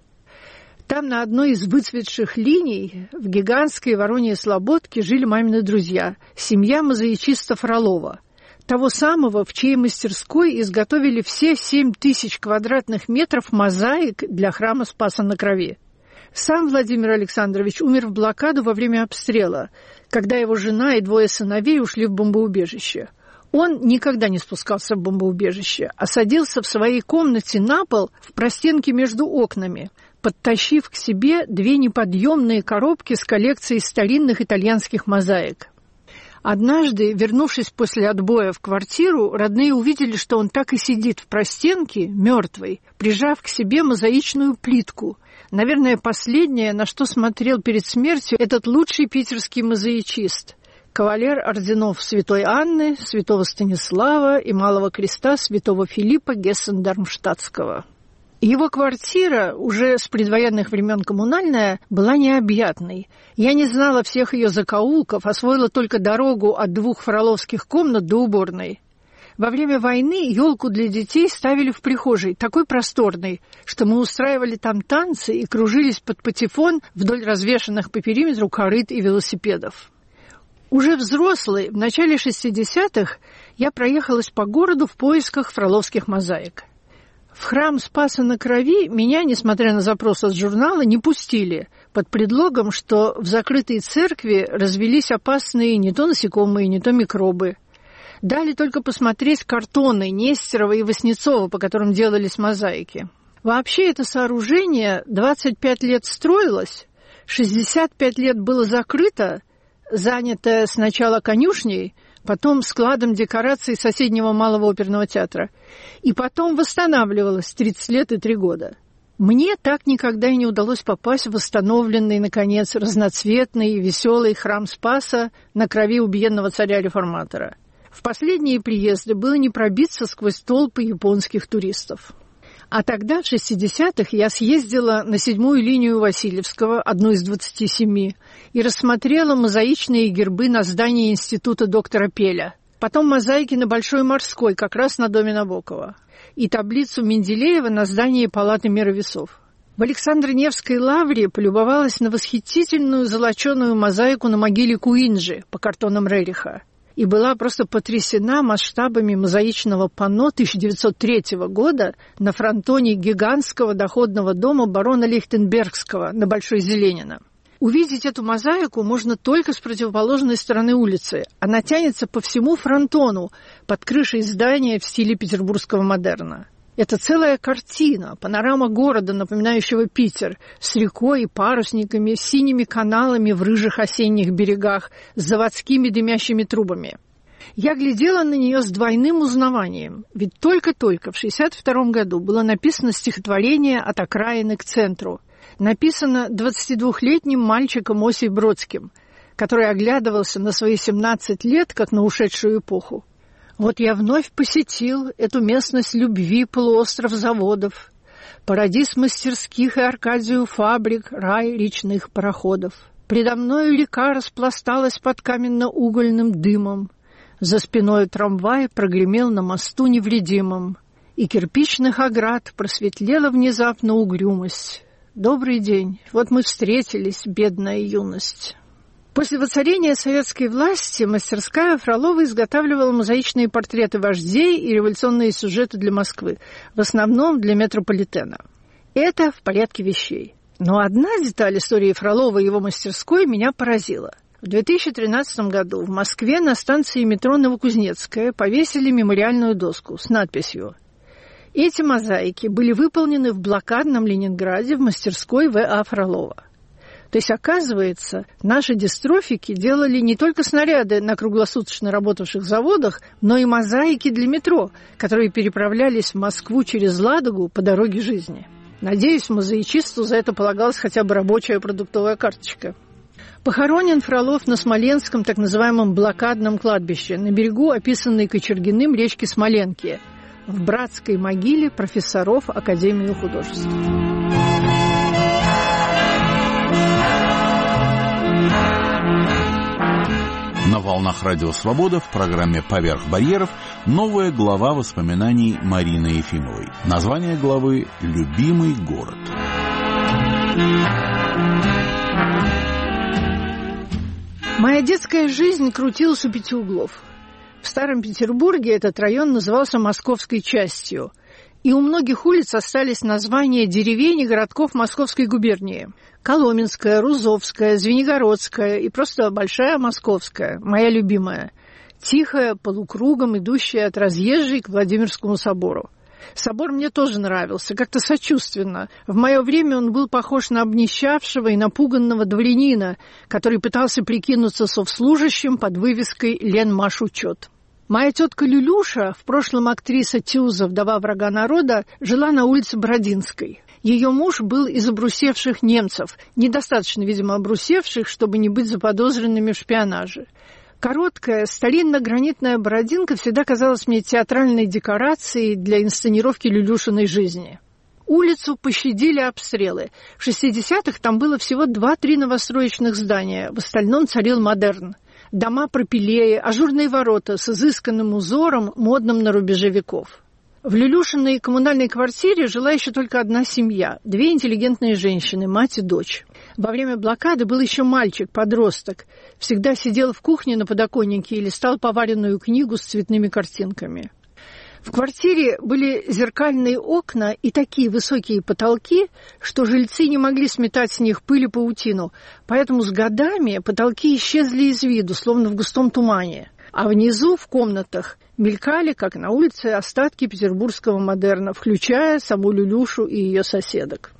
Там на одной из выцветших линий в гигантской Вороньей Слободке жили мамины друзья, семья мозаичиста Фролова, того самого, в чьей мастерской изготовили все семь тысяч квадратных метров мозаик для храма Спаса на Крови. Сам Владимир Александрович умер в блокаду во время обстрела, когда его жена и двое сыновей ушли в бомбоубежище. Он никогда не спускался в бомбоубежище, а садился в своей комнате на пол в простенке между окнами, подтащив к себе две неподъемные коробки с коллекцией старинных итальянских мозаик. Однажды, вернувшись после отбоя в квартиру, родные увидели, что он так и сидит в простенке, мертвый, прижав к себе мозаичную плитку. Наверное, последнее, на что смотрел перед смертью этот лучший питерский мозаичист. кавалер орденов Святой Анны, Святого Станислава и Малого Креста Святого Филиппа Гессен-Дармштадтского. Его квартира, уже с предвоенных времен коммунальная, была необъятной. Я не знала всех ее закоулков, освоила только дорогу от двух фроловских комнат до уборной. Во время войны елку для детей ставили в прихожей, такой просторной, что мы устраивали там танцы и кружились под патефон вдоль развешанных по периметру корыт и велосипедов. Уже взрослой, в начале шестидесятых, я проехалась по городу в поисках фроловских мозаик. В храм Спаса на Крови меня, несмотря на запрос от журнала, не пустили, под предлогом, что в закрытой церкви развелись опасные не то насекомые, не то микробы. Дали только посмотреть картоны Нестерова и Васнецова, по которым делались мозаики. Вообще это сооружение двадцать пять лет строилось, шестьдесят пять лет было закрыто, занятое сначала конюшней, потом складом декораций соседнего Малого оперного театра, и потом восстанавливалось тридцать лет и три года. Мне так никогда и не удалось попасть в восстановленный, наконец, разноцветный и веселый храм Спаса на Крови убиенного царя-реформатора. В последние приезды было не пробиться сквозь толпы японских туристов. А тогда, в шестидесятых, я съездила на седьмую линию Васильевского, одну из двадцати семи, и рассмотрела мозаичные гербы на здании института доктора Пеля. Потом мозаики на Большой Морской, как раз на доме Набокова. И таблицу Менделеева на здании Палаты мировесов. В Александро-Невской лавре полюбовалась на восхитительную золоченую мозаику на могиле Куинджи по картонам Рериха. И была просто потрясена масштабами мозаичного панно тысяча девятьсот третьего года на фронтоне гигантского доходного дома барона Лихтенбергского на Большой Зеленина. Увидеть эту мозаику можно только с противоположной стороны улицы. Она тянется по всему фронтону под крышей здания в стиле петербургского модерна. Это целая картина, панорама города, напоминающего Питер, с рекой и парусниками, с синими каналами в рыжих осенних берегах, с заводскими дымящими трубами. Я глядела на нее с двойным узнаванием, ведь только-только в шестьдесят втором году было написано стихотворение «От окраины к центру», написано двадцатидвухлетним мальчиком Осей Бродским, который оглядывался на свои семнадцать лет, как на ушедшую эпоху. Вот я вновь посетил эту местность любви, полуостров заводов, парадиз мастерских и Аркадию фабрик, рай речных пароходов. Предо мною река распласталась под каменно-угольным дымом, за спиной трамвай прогремел на мосту невредимом, и кирпичных оград просветлела внезапно угрюмость. Добрый день, вот мы встретились, бедная юность. После воцарения советской власти мастерская Фролова изготавливала мозаичные портреты вождей и революционные сюжеты для Москвы, в основном для метрополитена. Это в порядке вещей. Но одна деталь истории Фролова и его мастерской меня поразила. В две тысячи тринадцатом году в Москве на станции метро Новокузнецкая повесили мемориальную доску с надписью: «Эти мозаики были выполнены в блокадном Ленинграде в мастерской В А Фролова». То есть, оказывается, наши дистрофики делали не только снаряды на круглосуточно работавших заводах, но и мозаики для метро, которые переправлялись в Москву через Ладогу по дороге жизни. Надеюсь, мозаичисту за это полагалась хотя бы рабочая продуктовая карточка. Похоронен Фролов на Смоленском так называемом блокадном кладбище, на берегу описанной Кочергиным речки Смоленки, в братской могиле профессоров Академии художеств. На волнах Радио Свобода в программе «Поверх барьеров» новая глава воспоминаний Марины Ефимовой. Название главы «Любимый город». Моя детская жизнь крутилась у пяти углов. В Старом Петербурге этот район назывался Московской частью, и у многих улиц остались названия деревень и городков Московской губернии. Коломенская, Рузовская, Звенигородская и просто Большая Московская, моя любимая. Тихая, полукругом, идущая от разъезжей к Владимирскому собору. Собор мне тоже нравился, как-то сочувственно. В мое время он был похож на обнищавшего и напуганного дворянина, который пытался прикинуться совслужащим под вывеской «Ленмашучет». Моя тетка Люлюша, в прошлом актриса Тюза, вдова врага народа, жила на улице Бородинской. Ее муж был из обрусевших немцев, недостаточно, видимо, обрусевших, чтобы не быть заподозренными в шпионаже. Короткая, старинно-гранитная бородинка всегда казалась мне театральной декорацией для инсценировки Люлюшиной жизни. Улицу пощадили обстрелы. В шестидесятых там было всего два-три новостроечных здания, в остальном царил модерн. Дома пропилее, ажурные ворота с изысканным узором, модным на рубеже веков. В Люлюшиной коммунальной квартире жила еще только одна семья, две интеллигентные женщины, мать и дочь. Во время блокады был еще мальчик, подросток, всегда сидел в кухне на подоконнике и листал поваренную книгу с цветными картинками. В квартире были зеркальные окна и такие высокие потолки, что жильцы не могли сметать с них пыль и паутину, поэтому с годами потолки исчезли из виду, словно в густом тумане. А внизу, в комнатах, мелькали, как на улице, остатки петербургского модерна, включая саму Люлюшу и ее соседок.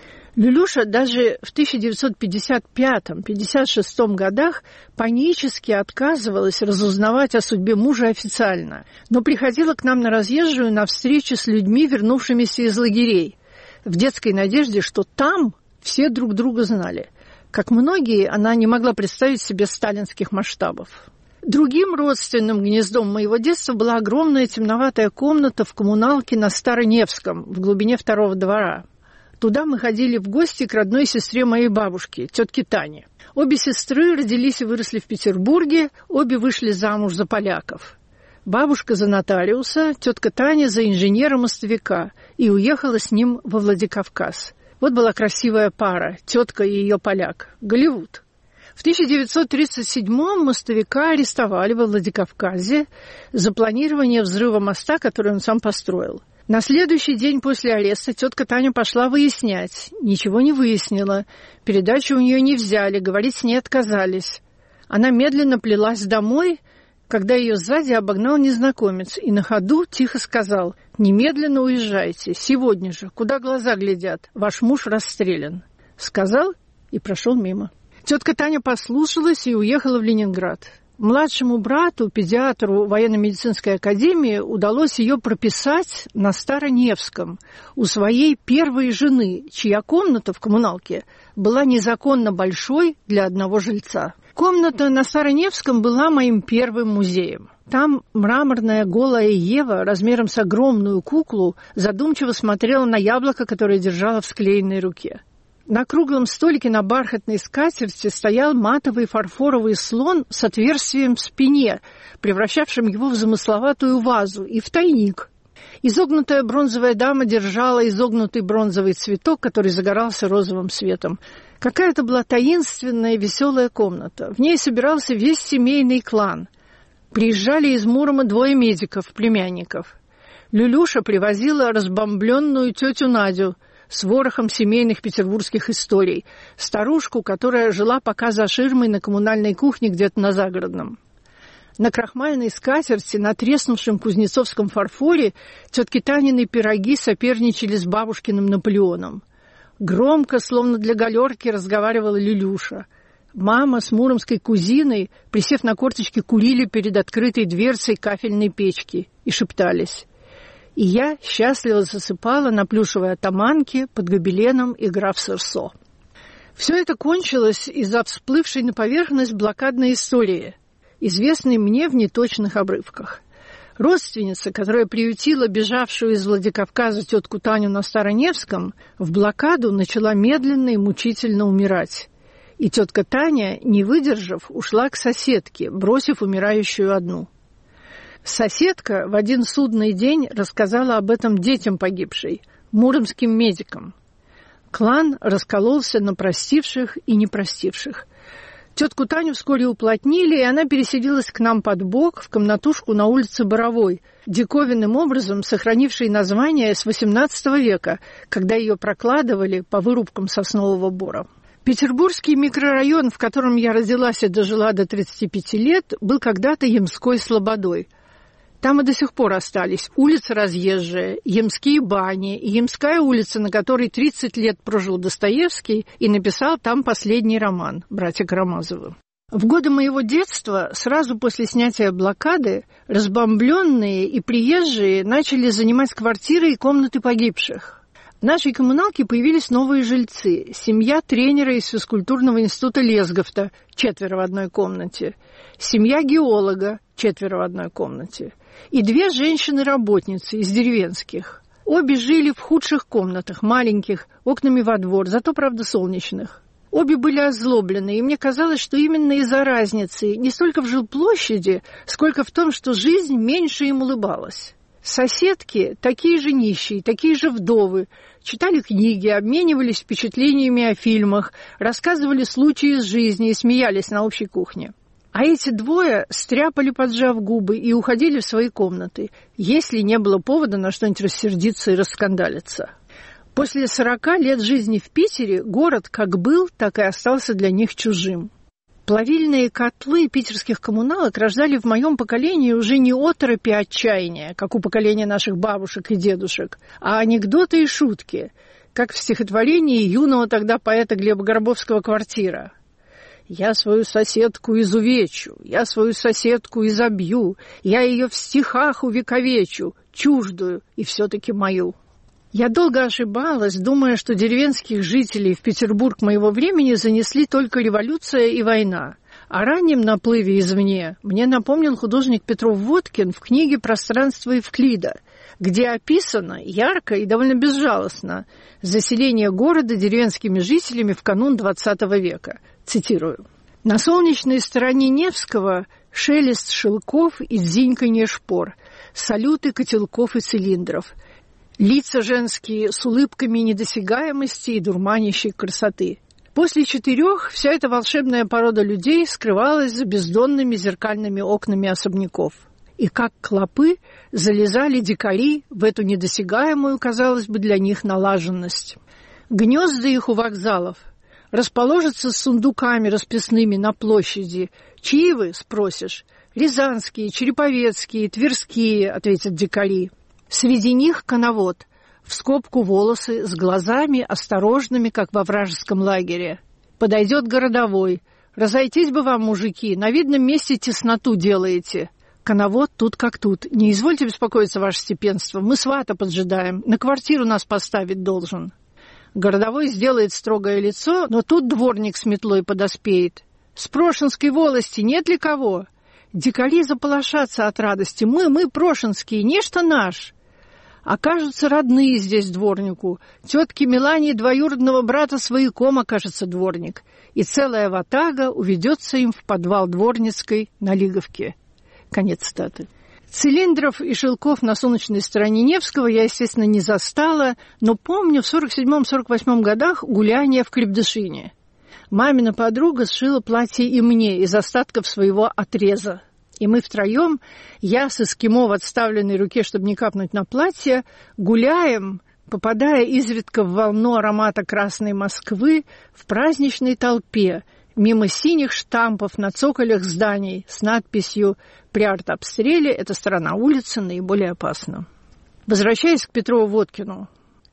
Люлюша даже в тысяча девятьсот пятьдесят пятом — пятьдесят шестом годах панически отказывалась разузнавать о судьбе мужа официально, но приходила к нам на разъезжую на встречи с людьми, вернувшимися из лагерей, в детской надежде, что там все друг друга знали. Как многие, она не могла представить себе сталинских масштабов. Другим родственным гнездом моего детства была огромная темноватая комната в коммуналке на Староневском, в глубине второго двора. Туда мы ходили в гости к родной сестре моей бабушки, тетке Тане. Обе сестры родились и выросли в Петербурге, обе вышли замуж за поляков. Бабушка за нотариуса, тетка Таня за инженера-мостовика, и уехала с ним во Владикавказ. Вот была красивая пара, тетка и ее поляк, Голливуд. В тысяча девятьсот тридцать седьмом мостовика арестовали во Владикавказе за планирование взрыва моста, который он сам построил. На следующий день после ареста тетка Таня пошла выяснять. Ничего не выяснила. Передачу у нее не взяли, говорить с ней отказались. Она медленно плелась домой, когда ее сзади обогнал незнакомец и на ходу тихо сказал: «Немедленно уезжайте, сегодня же, куда глаза глядят, ваш муж расстрелян». Сказал и прошел мимо. Тетка Таня послушалась и уехала в Ленинград. Младшему брату, педиатру военно-медицинской академии, удалось ее прописать на Староневском у своей первой жены, чья комната в коммуналке была незаконно большой для одного жильца. Комната на Староневском была моим первым музеем. Там мраморная голая Ева размером с огромную куклу задумчиво смотрела на яблоко, которое держала в склеенной руке. На круглом столике на бархатной скатерти стоял матовый фарфоровый слон с отверстием в спине, превращавшим его в замысловатую вазу и в тайник. Изогнутая бронзовая дама держала изогнутый бронзовый цветок, который загорался розовым светом. Какая-то была таинственная веселая комната. В ней собирался весь семейный клан. Приезжали из Мурома двое медиков, племянников. Люлюша привозила разбомбленную тетю Надю с ворохом семейных петербургских историй, старушку, которая жила пока за ширмой на коммунальной кухне где-то на Загородном. На крахмальной скатерти, на треснувшем кузнецовском фарфоре тетки Танины пироги соперничали с бабушкиным Наполеоном. Громко, словно для галерки, разговаривала Люлюша. Мама с муромской кузиной, присев на корточки, курили перед открытой дверцей кафельной печки и шептались. И я счастливо засыпала на плюшевой атаманке под гобеленом и граф Серсо. Все это кончилось из-за всплывшей на поверхность блокадной истории, известной мне в неточных обрывках. Родственница, которая приютила бежавшую из Владикавказа тетку Таню на Староневском, в блокаду начала медленно и мучительно умирать. И тетка Таня, не выдержав, ушла к соседке, бросив умирающую одну. Соседка в один судный день рассказала об этом детям погибшей, муромским медикам. Клан раскололся на простивших и непростивших. Тетку Таню вскоре уплотнили, и она переселилась к нам под бок в комнатушку на улице Боровой, диковинным образом сохранившей название с восемнадцатого века, когда ее прокладывали по вырубкам соснового бора. Петербургский микрорайон, в котором я родилась и дожила до тридцати пяти лет, был когда-то Ямской слободой. Там и до сих пор остались улица Разъезжая, Ямские бани и Ямская улица, на которой тридцать лет прожил Достоевский и написал там последний роман «Братья Карамазовы». В годы моего детства, сразу после снятия блокады, разбомбленные и приезжие начали занимать квартиры и комнаты погибших. В нашей коммуналке появились новые жильцы. Семья тренера из физкультурного института Лесговта, четверо в одной комнате. Семья геолога, четверо в одной комнате. И две женщины-работницы из деревенских. Обе жили в худших комнатах, маленьких, окнами во двор, зато, правда, солнечных. Обе были озлоблены, и мне казалось, что именно из-за разницы не столько в жилплощади, сколько в том, что жизнь меньше им улыбалась. Соседки, такие же нищие, такие же вдовы, читали книги, обменивались впечатлениями о фильмах, рассказывали случаи из жизни и смеялись на общей кухне. А эти двое стряпали, поджав губы, и уходили в свои комнаты, если не было повода на что-нибудь рассердиться и раскандалиться. После сорока лет жизни в Питере город как был, так и остался для них чужим. Плавильные котлы питерских коммуналок рождали в моем поколении уже не оторопи отчаяния, как у поколения наших бабушек и дедушек, а анекдоты и шутки, как в стихотворении юного тогда поэта Глеба Горобовского «Квартира». «Я свою соседку изувечу, я свою соседку изобью, я ее в стихах увековечу, чуждую и все-таки мою». Я долго ошибалась, думая, что деревенских жителей в Петербург моего времени занесли только революция и война. О раннем наплыве извне мне напомнил художник Петров-Водкин в книге «Пространство Евклида», где описано ярко и довольно безжалостно заселение города деревенскими жителями в канун двадцатого века. Цитирую. «На солнечной стороне Невского шелест шелков и дзиньканье шпор, салюты котелков и цилиндров, лица женские с улыбками недосягаемости и дурманящей красоты. После четырех вся эта волшебная порода людей скрывалась за бездонными зеркальными окнами особняков. И как клопы залезали дикари в эту недосягаемую, казалось бы, для них налаженность. Гнезда их у вокзалов расположатся с сундуками расписными на площади. Чьи вы, спросишь? Рязанские, череповецкие, тверские, ответят дикари. Среди них коновод, в скобку волосы, с глазами осторожными, как во вражеском лагере. Подойдет городовой. Разойтись бы вам, мужики, на видном месте тесноту делаете. Коновод тут как тут. Не извольте беспокоиться, ваше степенство, мы свата поджидаем, на квартиру нас поставить должен. Городовой сделает строгое лицо, но тут дворник с метлой подоспеет. С Прошинской волости нет ли кого? Дикари заполошатся от радости. Мы, мы, Прошинские, нечто наш. Окажутся родные здесь дворнику. Тетке Мелании двоюродного брата свояком окажется дворник. И целая ватага уведется им в подвал Дворницкой на Лиговке. Конец цитаты. Цилиндров и шелков на солнечной стороне Невского я, естественно, не застала, но помню в сорок седьмом — сорок восьмом годах гуляние в Крепдышине. Мамина подруга сшила платье и мне из остатков своего отреза. И мы втроем, я с эскимо в отставленной руке, чтобы не капнуть на платье, гуляем, попадая изредка в волну аромата Красной Москвы в праздничной толпе, мимо синих штампов на цоколях зданий с надписью «При артобстреле эта сторона улицы наиболее опасна». Возвращаясь к Петрову-Водкину,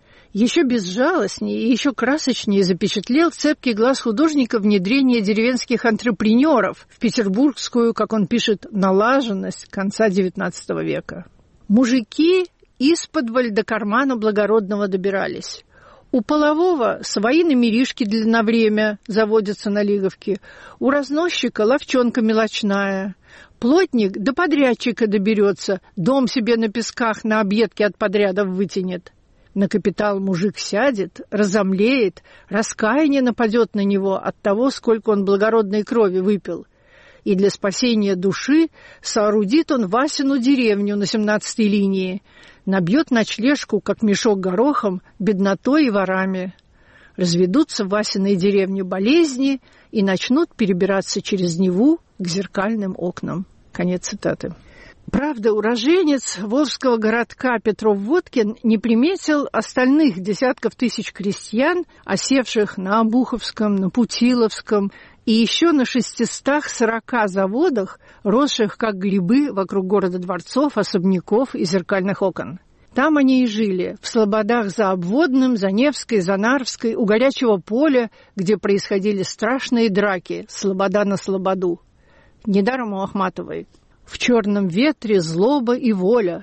еще безжалостнее и еще красочнее запечатлел цепкий глаз художника внедрение деревенских антрепренеров в петербургскую, как он пишет, налаженность конца девятнадцатого века. Мужики исподволь до кармана благородного добирались. У полового свои номеришки для на время заводятся на Лиговке, у разносчика ловчонка мелочная. Плотник до подрядчика доберется, дом себе на песках на объедке от подрядов вытянет. На капитал мужик сядет, разомлеет, раскаяние нападет на него от того, сколько он благородной крови выпил. И для спасения души соорудит он Васину деревню на семнадцатой линии, набьет ночлежку, как мешок горохом, беднотой и ворами. Разведутся в Васиной деревне болезни и начнут перебираться через Неву к зеркальным окнам. Конец цитаты. Правда, уроженец волжского городка Петров-Водкин не приметил остальных десятков тысяч крестьян, осевших на Обуховском, на Путиловском и еще на шестистах сорока заводах, росших как грибы вокруг города дворцов, особняков и зеркальных окон. Там они и жили, в слободах за Обводным, за Невской, за Нарвской, у горячего поля, где происходили страшные драки, слобода на слободу. Недаром у Ахматовой: «В черном ветре злоба и воля,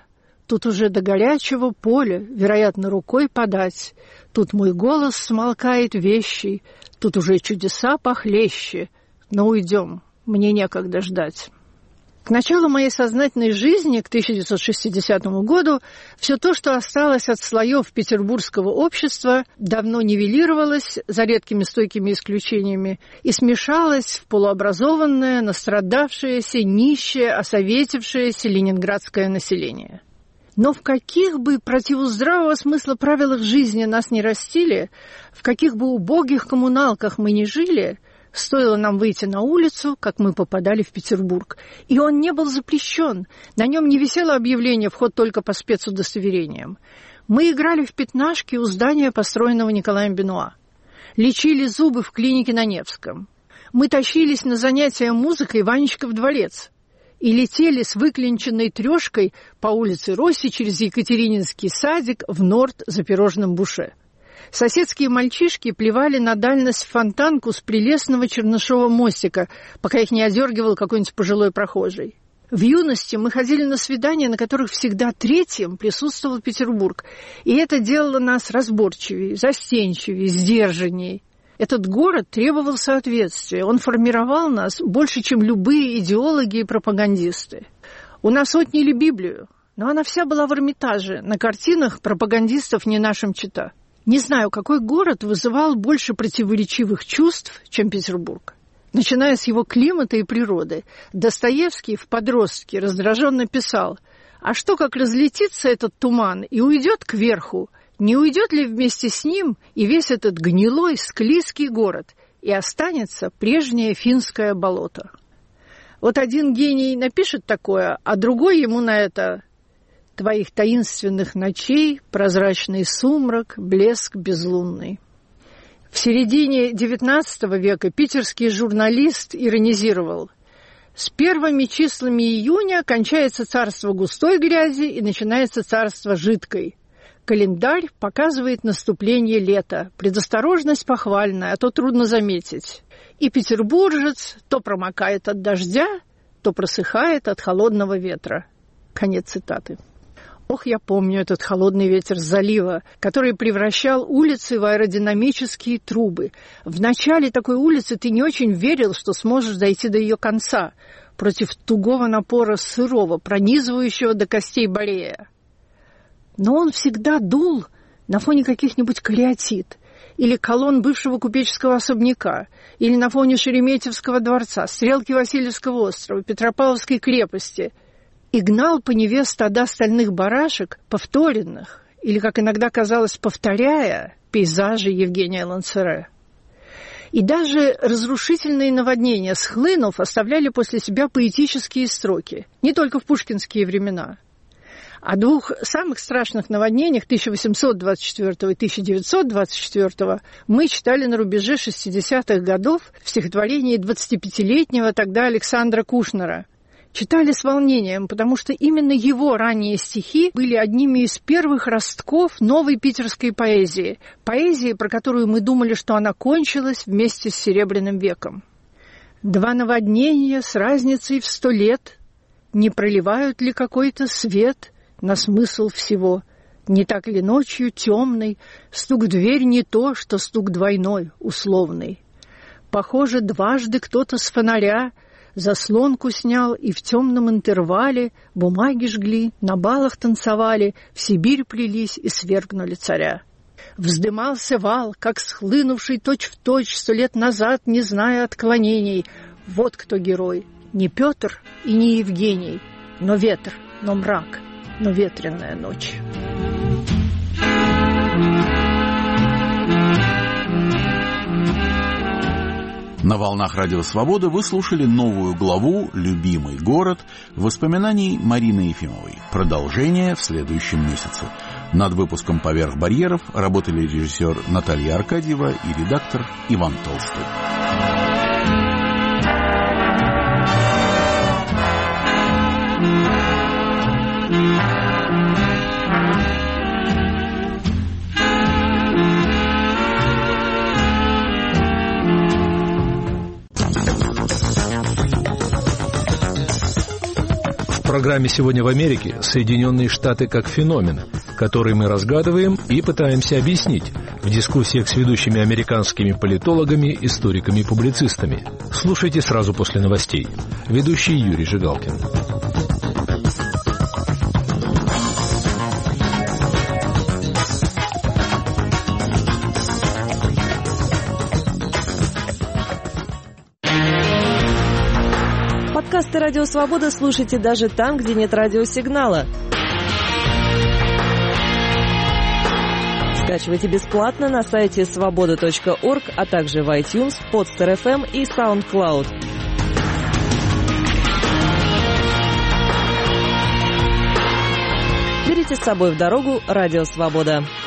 тут уже до горячего поля, вероятно, рукой подать. Тут мой голос смолкает вещий, тут уже чудеса похлеще. Но уйдем, мне некогда ждать. К началу моей сознательной жизни, к тысяча девятьсот шестидесятому году, все то, что осталось от слоев петербургского общества, давно нивелировалось, за редкими стойкими исключениями, и смешалось в полуобразованное, настрадавшееся, нищее, осоветившееся ленинградское население. Но в каких бы противоздравого смысла правилах жизни нас не растили, в каких бы убогих коммуналках мы ни жили, стоило нам выйти на улицу, как мы попадали в Петербург. И он не был запрещен. На нем не висело объявление «Вход только по спецудостоверениям». Мы играли в пятнашки у здания, построенного Николаем Бенуа. Лечили зубы в клинике на Невском. Мы тащились на занятия музыкой Ванечка в дворец. И летели с выклинченной трешкой по улице Росси через Екатерининский садик в Норд за пирожным буше. Соседские мальчишки плевали на дальность в фонтанку с прелестного Чернышова мостика, пока их не одергивал какой-нибудь пожилой прохожий. В юности мы ходили на свидания, на которых всегда третьим присутствовал Петербург, и это делало нас разборчивее, застенчивее, сдержаннее. Этот город требовал соответствия, он формировал нас больше, чем любые идеологи и пропагандисты. У нас отняли Библию, но она вся была в Эрмитаже, на картинах пропагандистов не нашим чета. Не знаю, какой город вызывал больше противоречивых чувств, чем Петербург. Начиная с его климата и природы, Достоевский в «Подростке» раздраженно писал: «А что, как разлетится этот туман и уйдет кверху? Не уйдет ли вместе с ним и весь этот гнилой, склизкий город, и останется прежнее финское болото?» Вот один гений напишет такое, а другой ему на это: «Твоих таинственных ночей прозрачный сумрак, блеск безлунный». В середине девятнадцатого века питерский журналист иронизировал: «С первыми числами июня кончается царство густой грязи и начинается царство жидкой. Календарь показывает наступление лета, предосторожность похвальная, а то трудно заметить. И петербуржец то промокает от дождя, то просыхает от холодного ветра». Конец цитаты. Ох, я помню этот холодный ветер с залива, который превращал улицы в аэродинамические трубы. В начале такой улицы ты не очень верил, что сможешь дойти до ее конца, против тугого напора сырого, пронизывающего до костей борея. Но он всегда дул на фоне каких-нибудь кариатид, или колонн бывшего купеческого особняка, или на фоне Шереметьевского дворца, Стрелки Васильевского острова, Петропавловской крепости, и гнал по Неве стада стальных барашек, повторенных, или, как иногда казалось, повторяя пейзажи Евгения Лансере. И даже разрушительные наводнения, схлынув, оставляли после себя поэтические строки, не только в пушкинские времена. О двух самых страшных наводнениях тысяча восемьсот двадцать четвёртого и тысяча девятьсот двадцать четвёртого мы читали на рубеже шестидесятых годов в стихотворении двадцатипятилетнего тогда Александра Кушнера. Читали с волнением, потому что именно его ранние стихи были одними из первых ростков новой питерской поэзии, поэзии, про которую мы думали, что она кончилась вместе с Серебряным веком. «Два наводнения с разницей в сто лет, не проливают ли какой-то свет на смысл всего? Не так ли ночью темной стук в дверь не то, что стук двойной, условный? Похоже, дважды кто-то с фонаря заслонку снял, и в темном интервале бумаги жгли, на балах танцевали, в Сибирь плелись и свергнули царя. Вздымался вал, как схлынувший точь-в-точь сто лет назад, не зная отклонений. Вот кто герой, не Петр и не Евгений, но ветер, но мрак, но ветреная ночь». На волнах Радио Свобода вы слушали новую главу «Любимый город» воспоминаний Марины Ефимовой. Продолжение в следующем месяце. Над выпуском «Поверх барьеров» работали режиссер Наталья Аркадьева и редактор Иван Толстой. программе «Сегодня в Америке» Соединенные Штаты как феномен, который мы разгадываем и пытаемся объяснить в дискуссиях с ведущими американскими политологами, историками и публицистами. Слушайте сразу после новостей. Ведущий Юрий Жигалкин. Подкасты «Радио Свобода» слушайте даже там, где нет радиосигнала. Скачивайте бесплатно на сайте свобода точка орг, а также в iTunes, Podster эф эм и SoundCloud. Берите с собой в дорогу «Радио Свобода».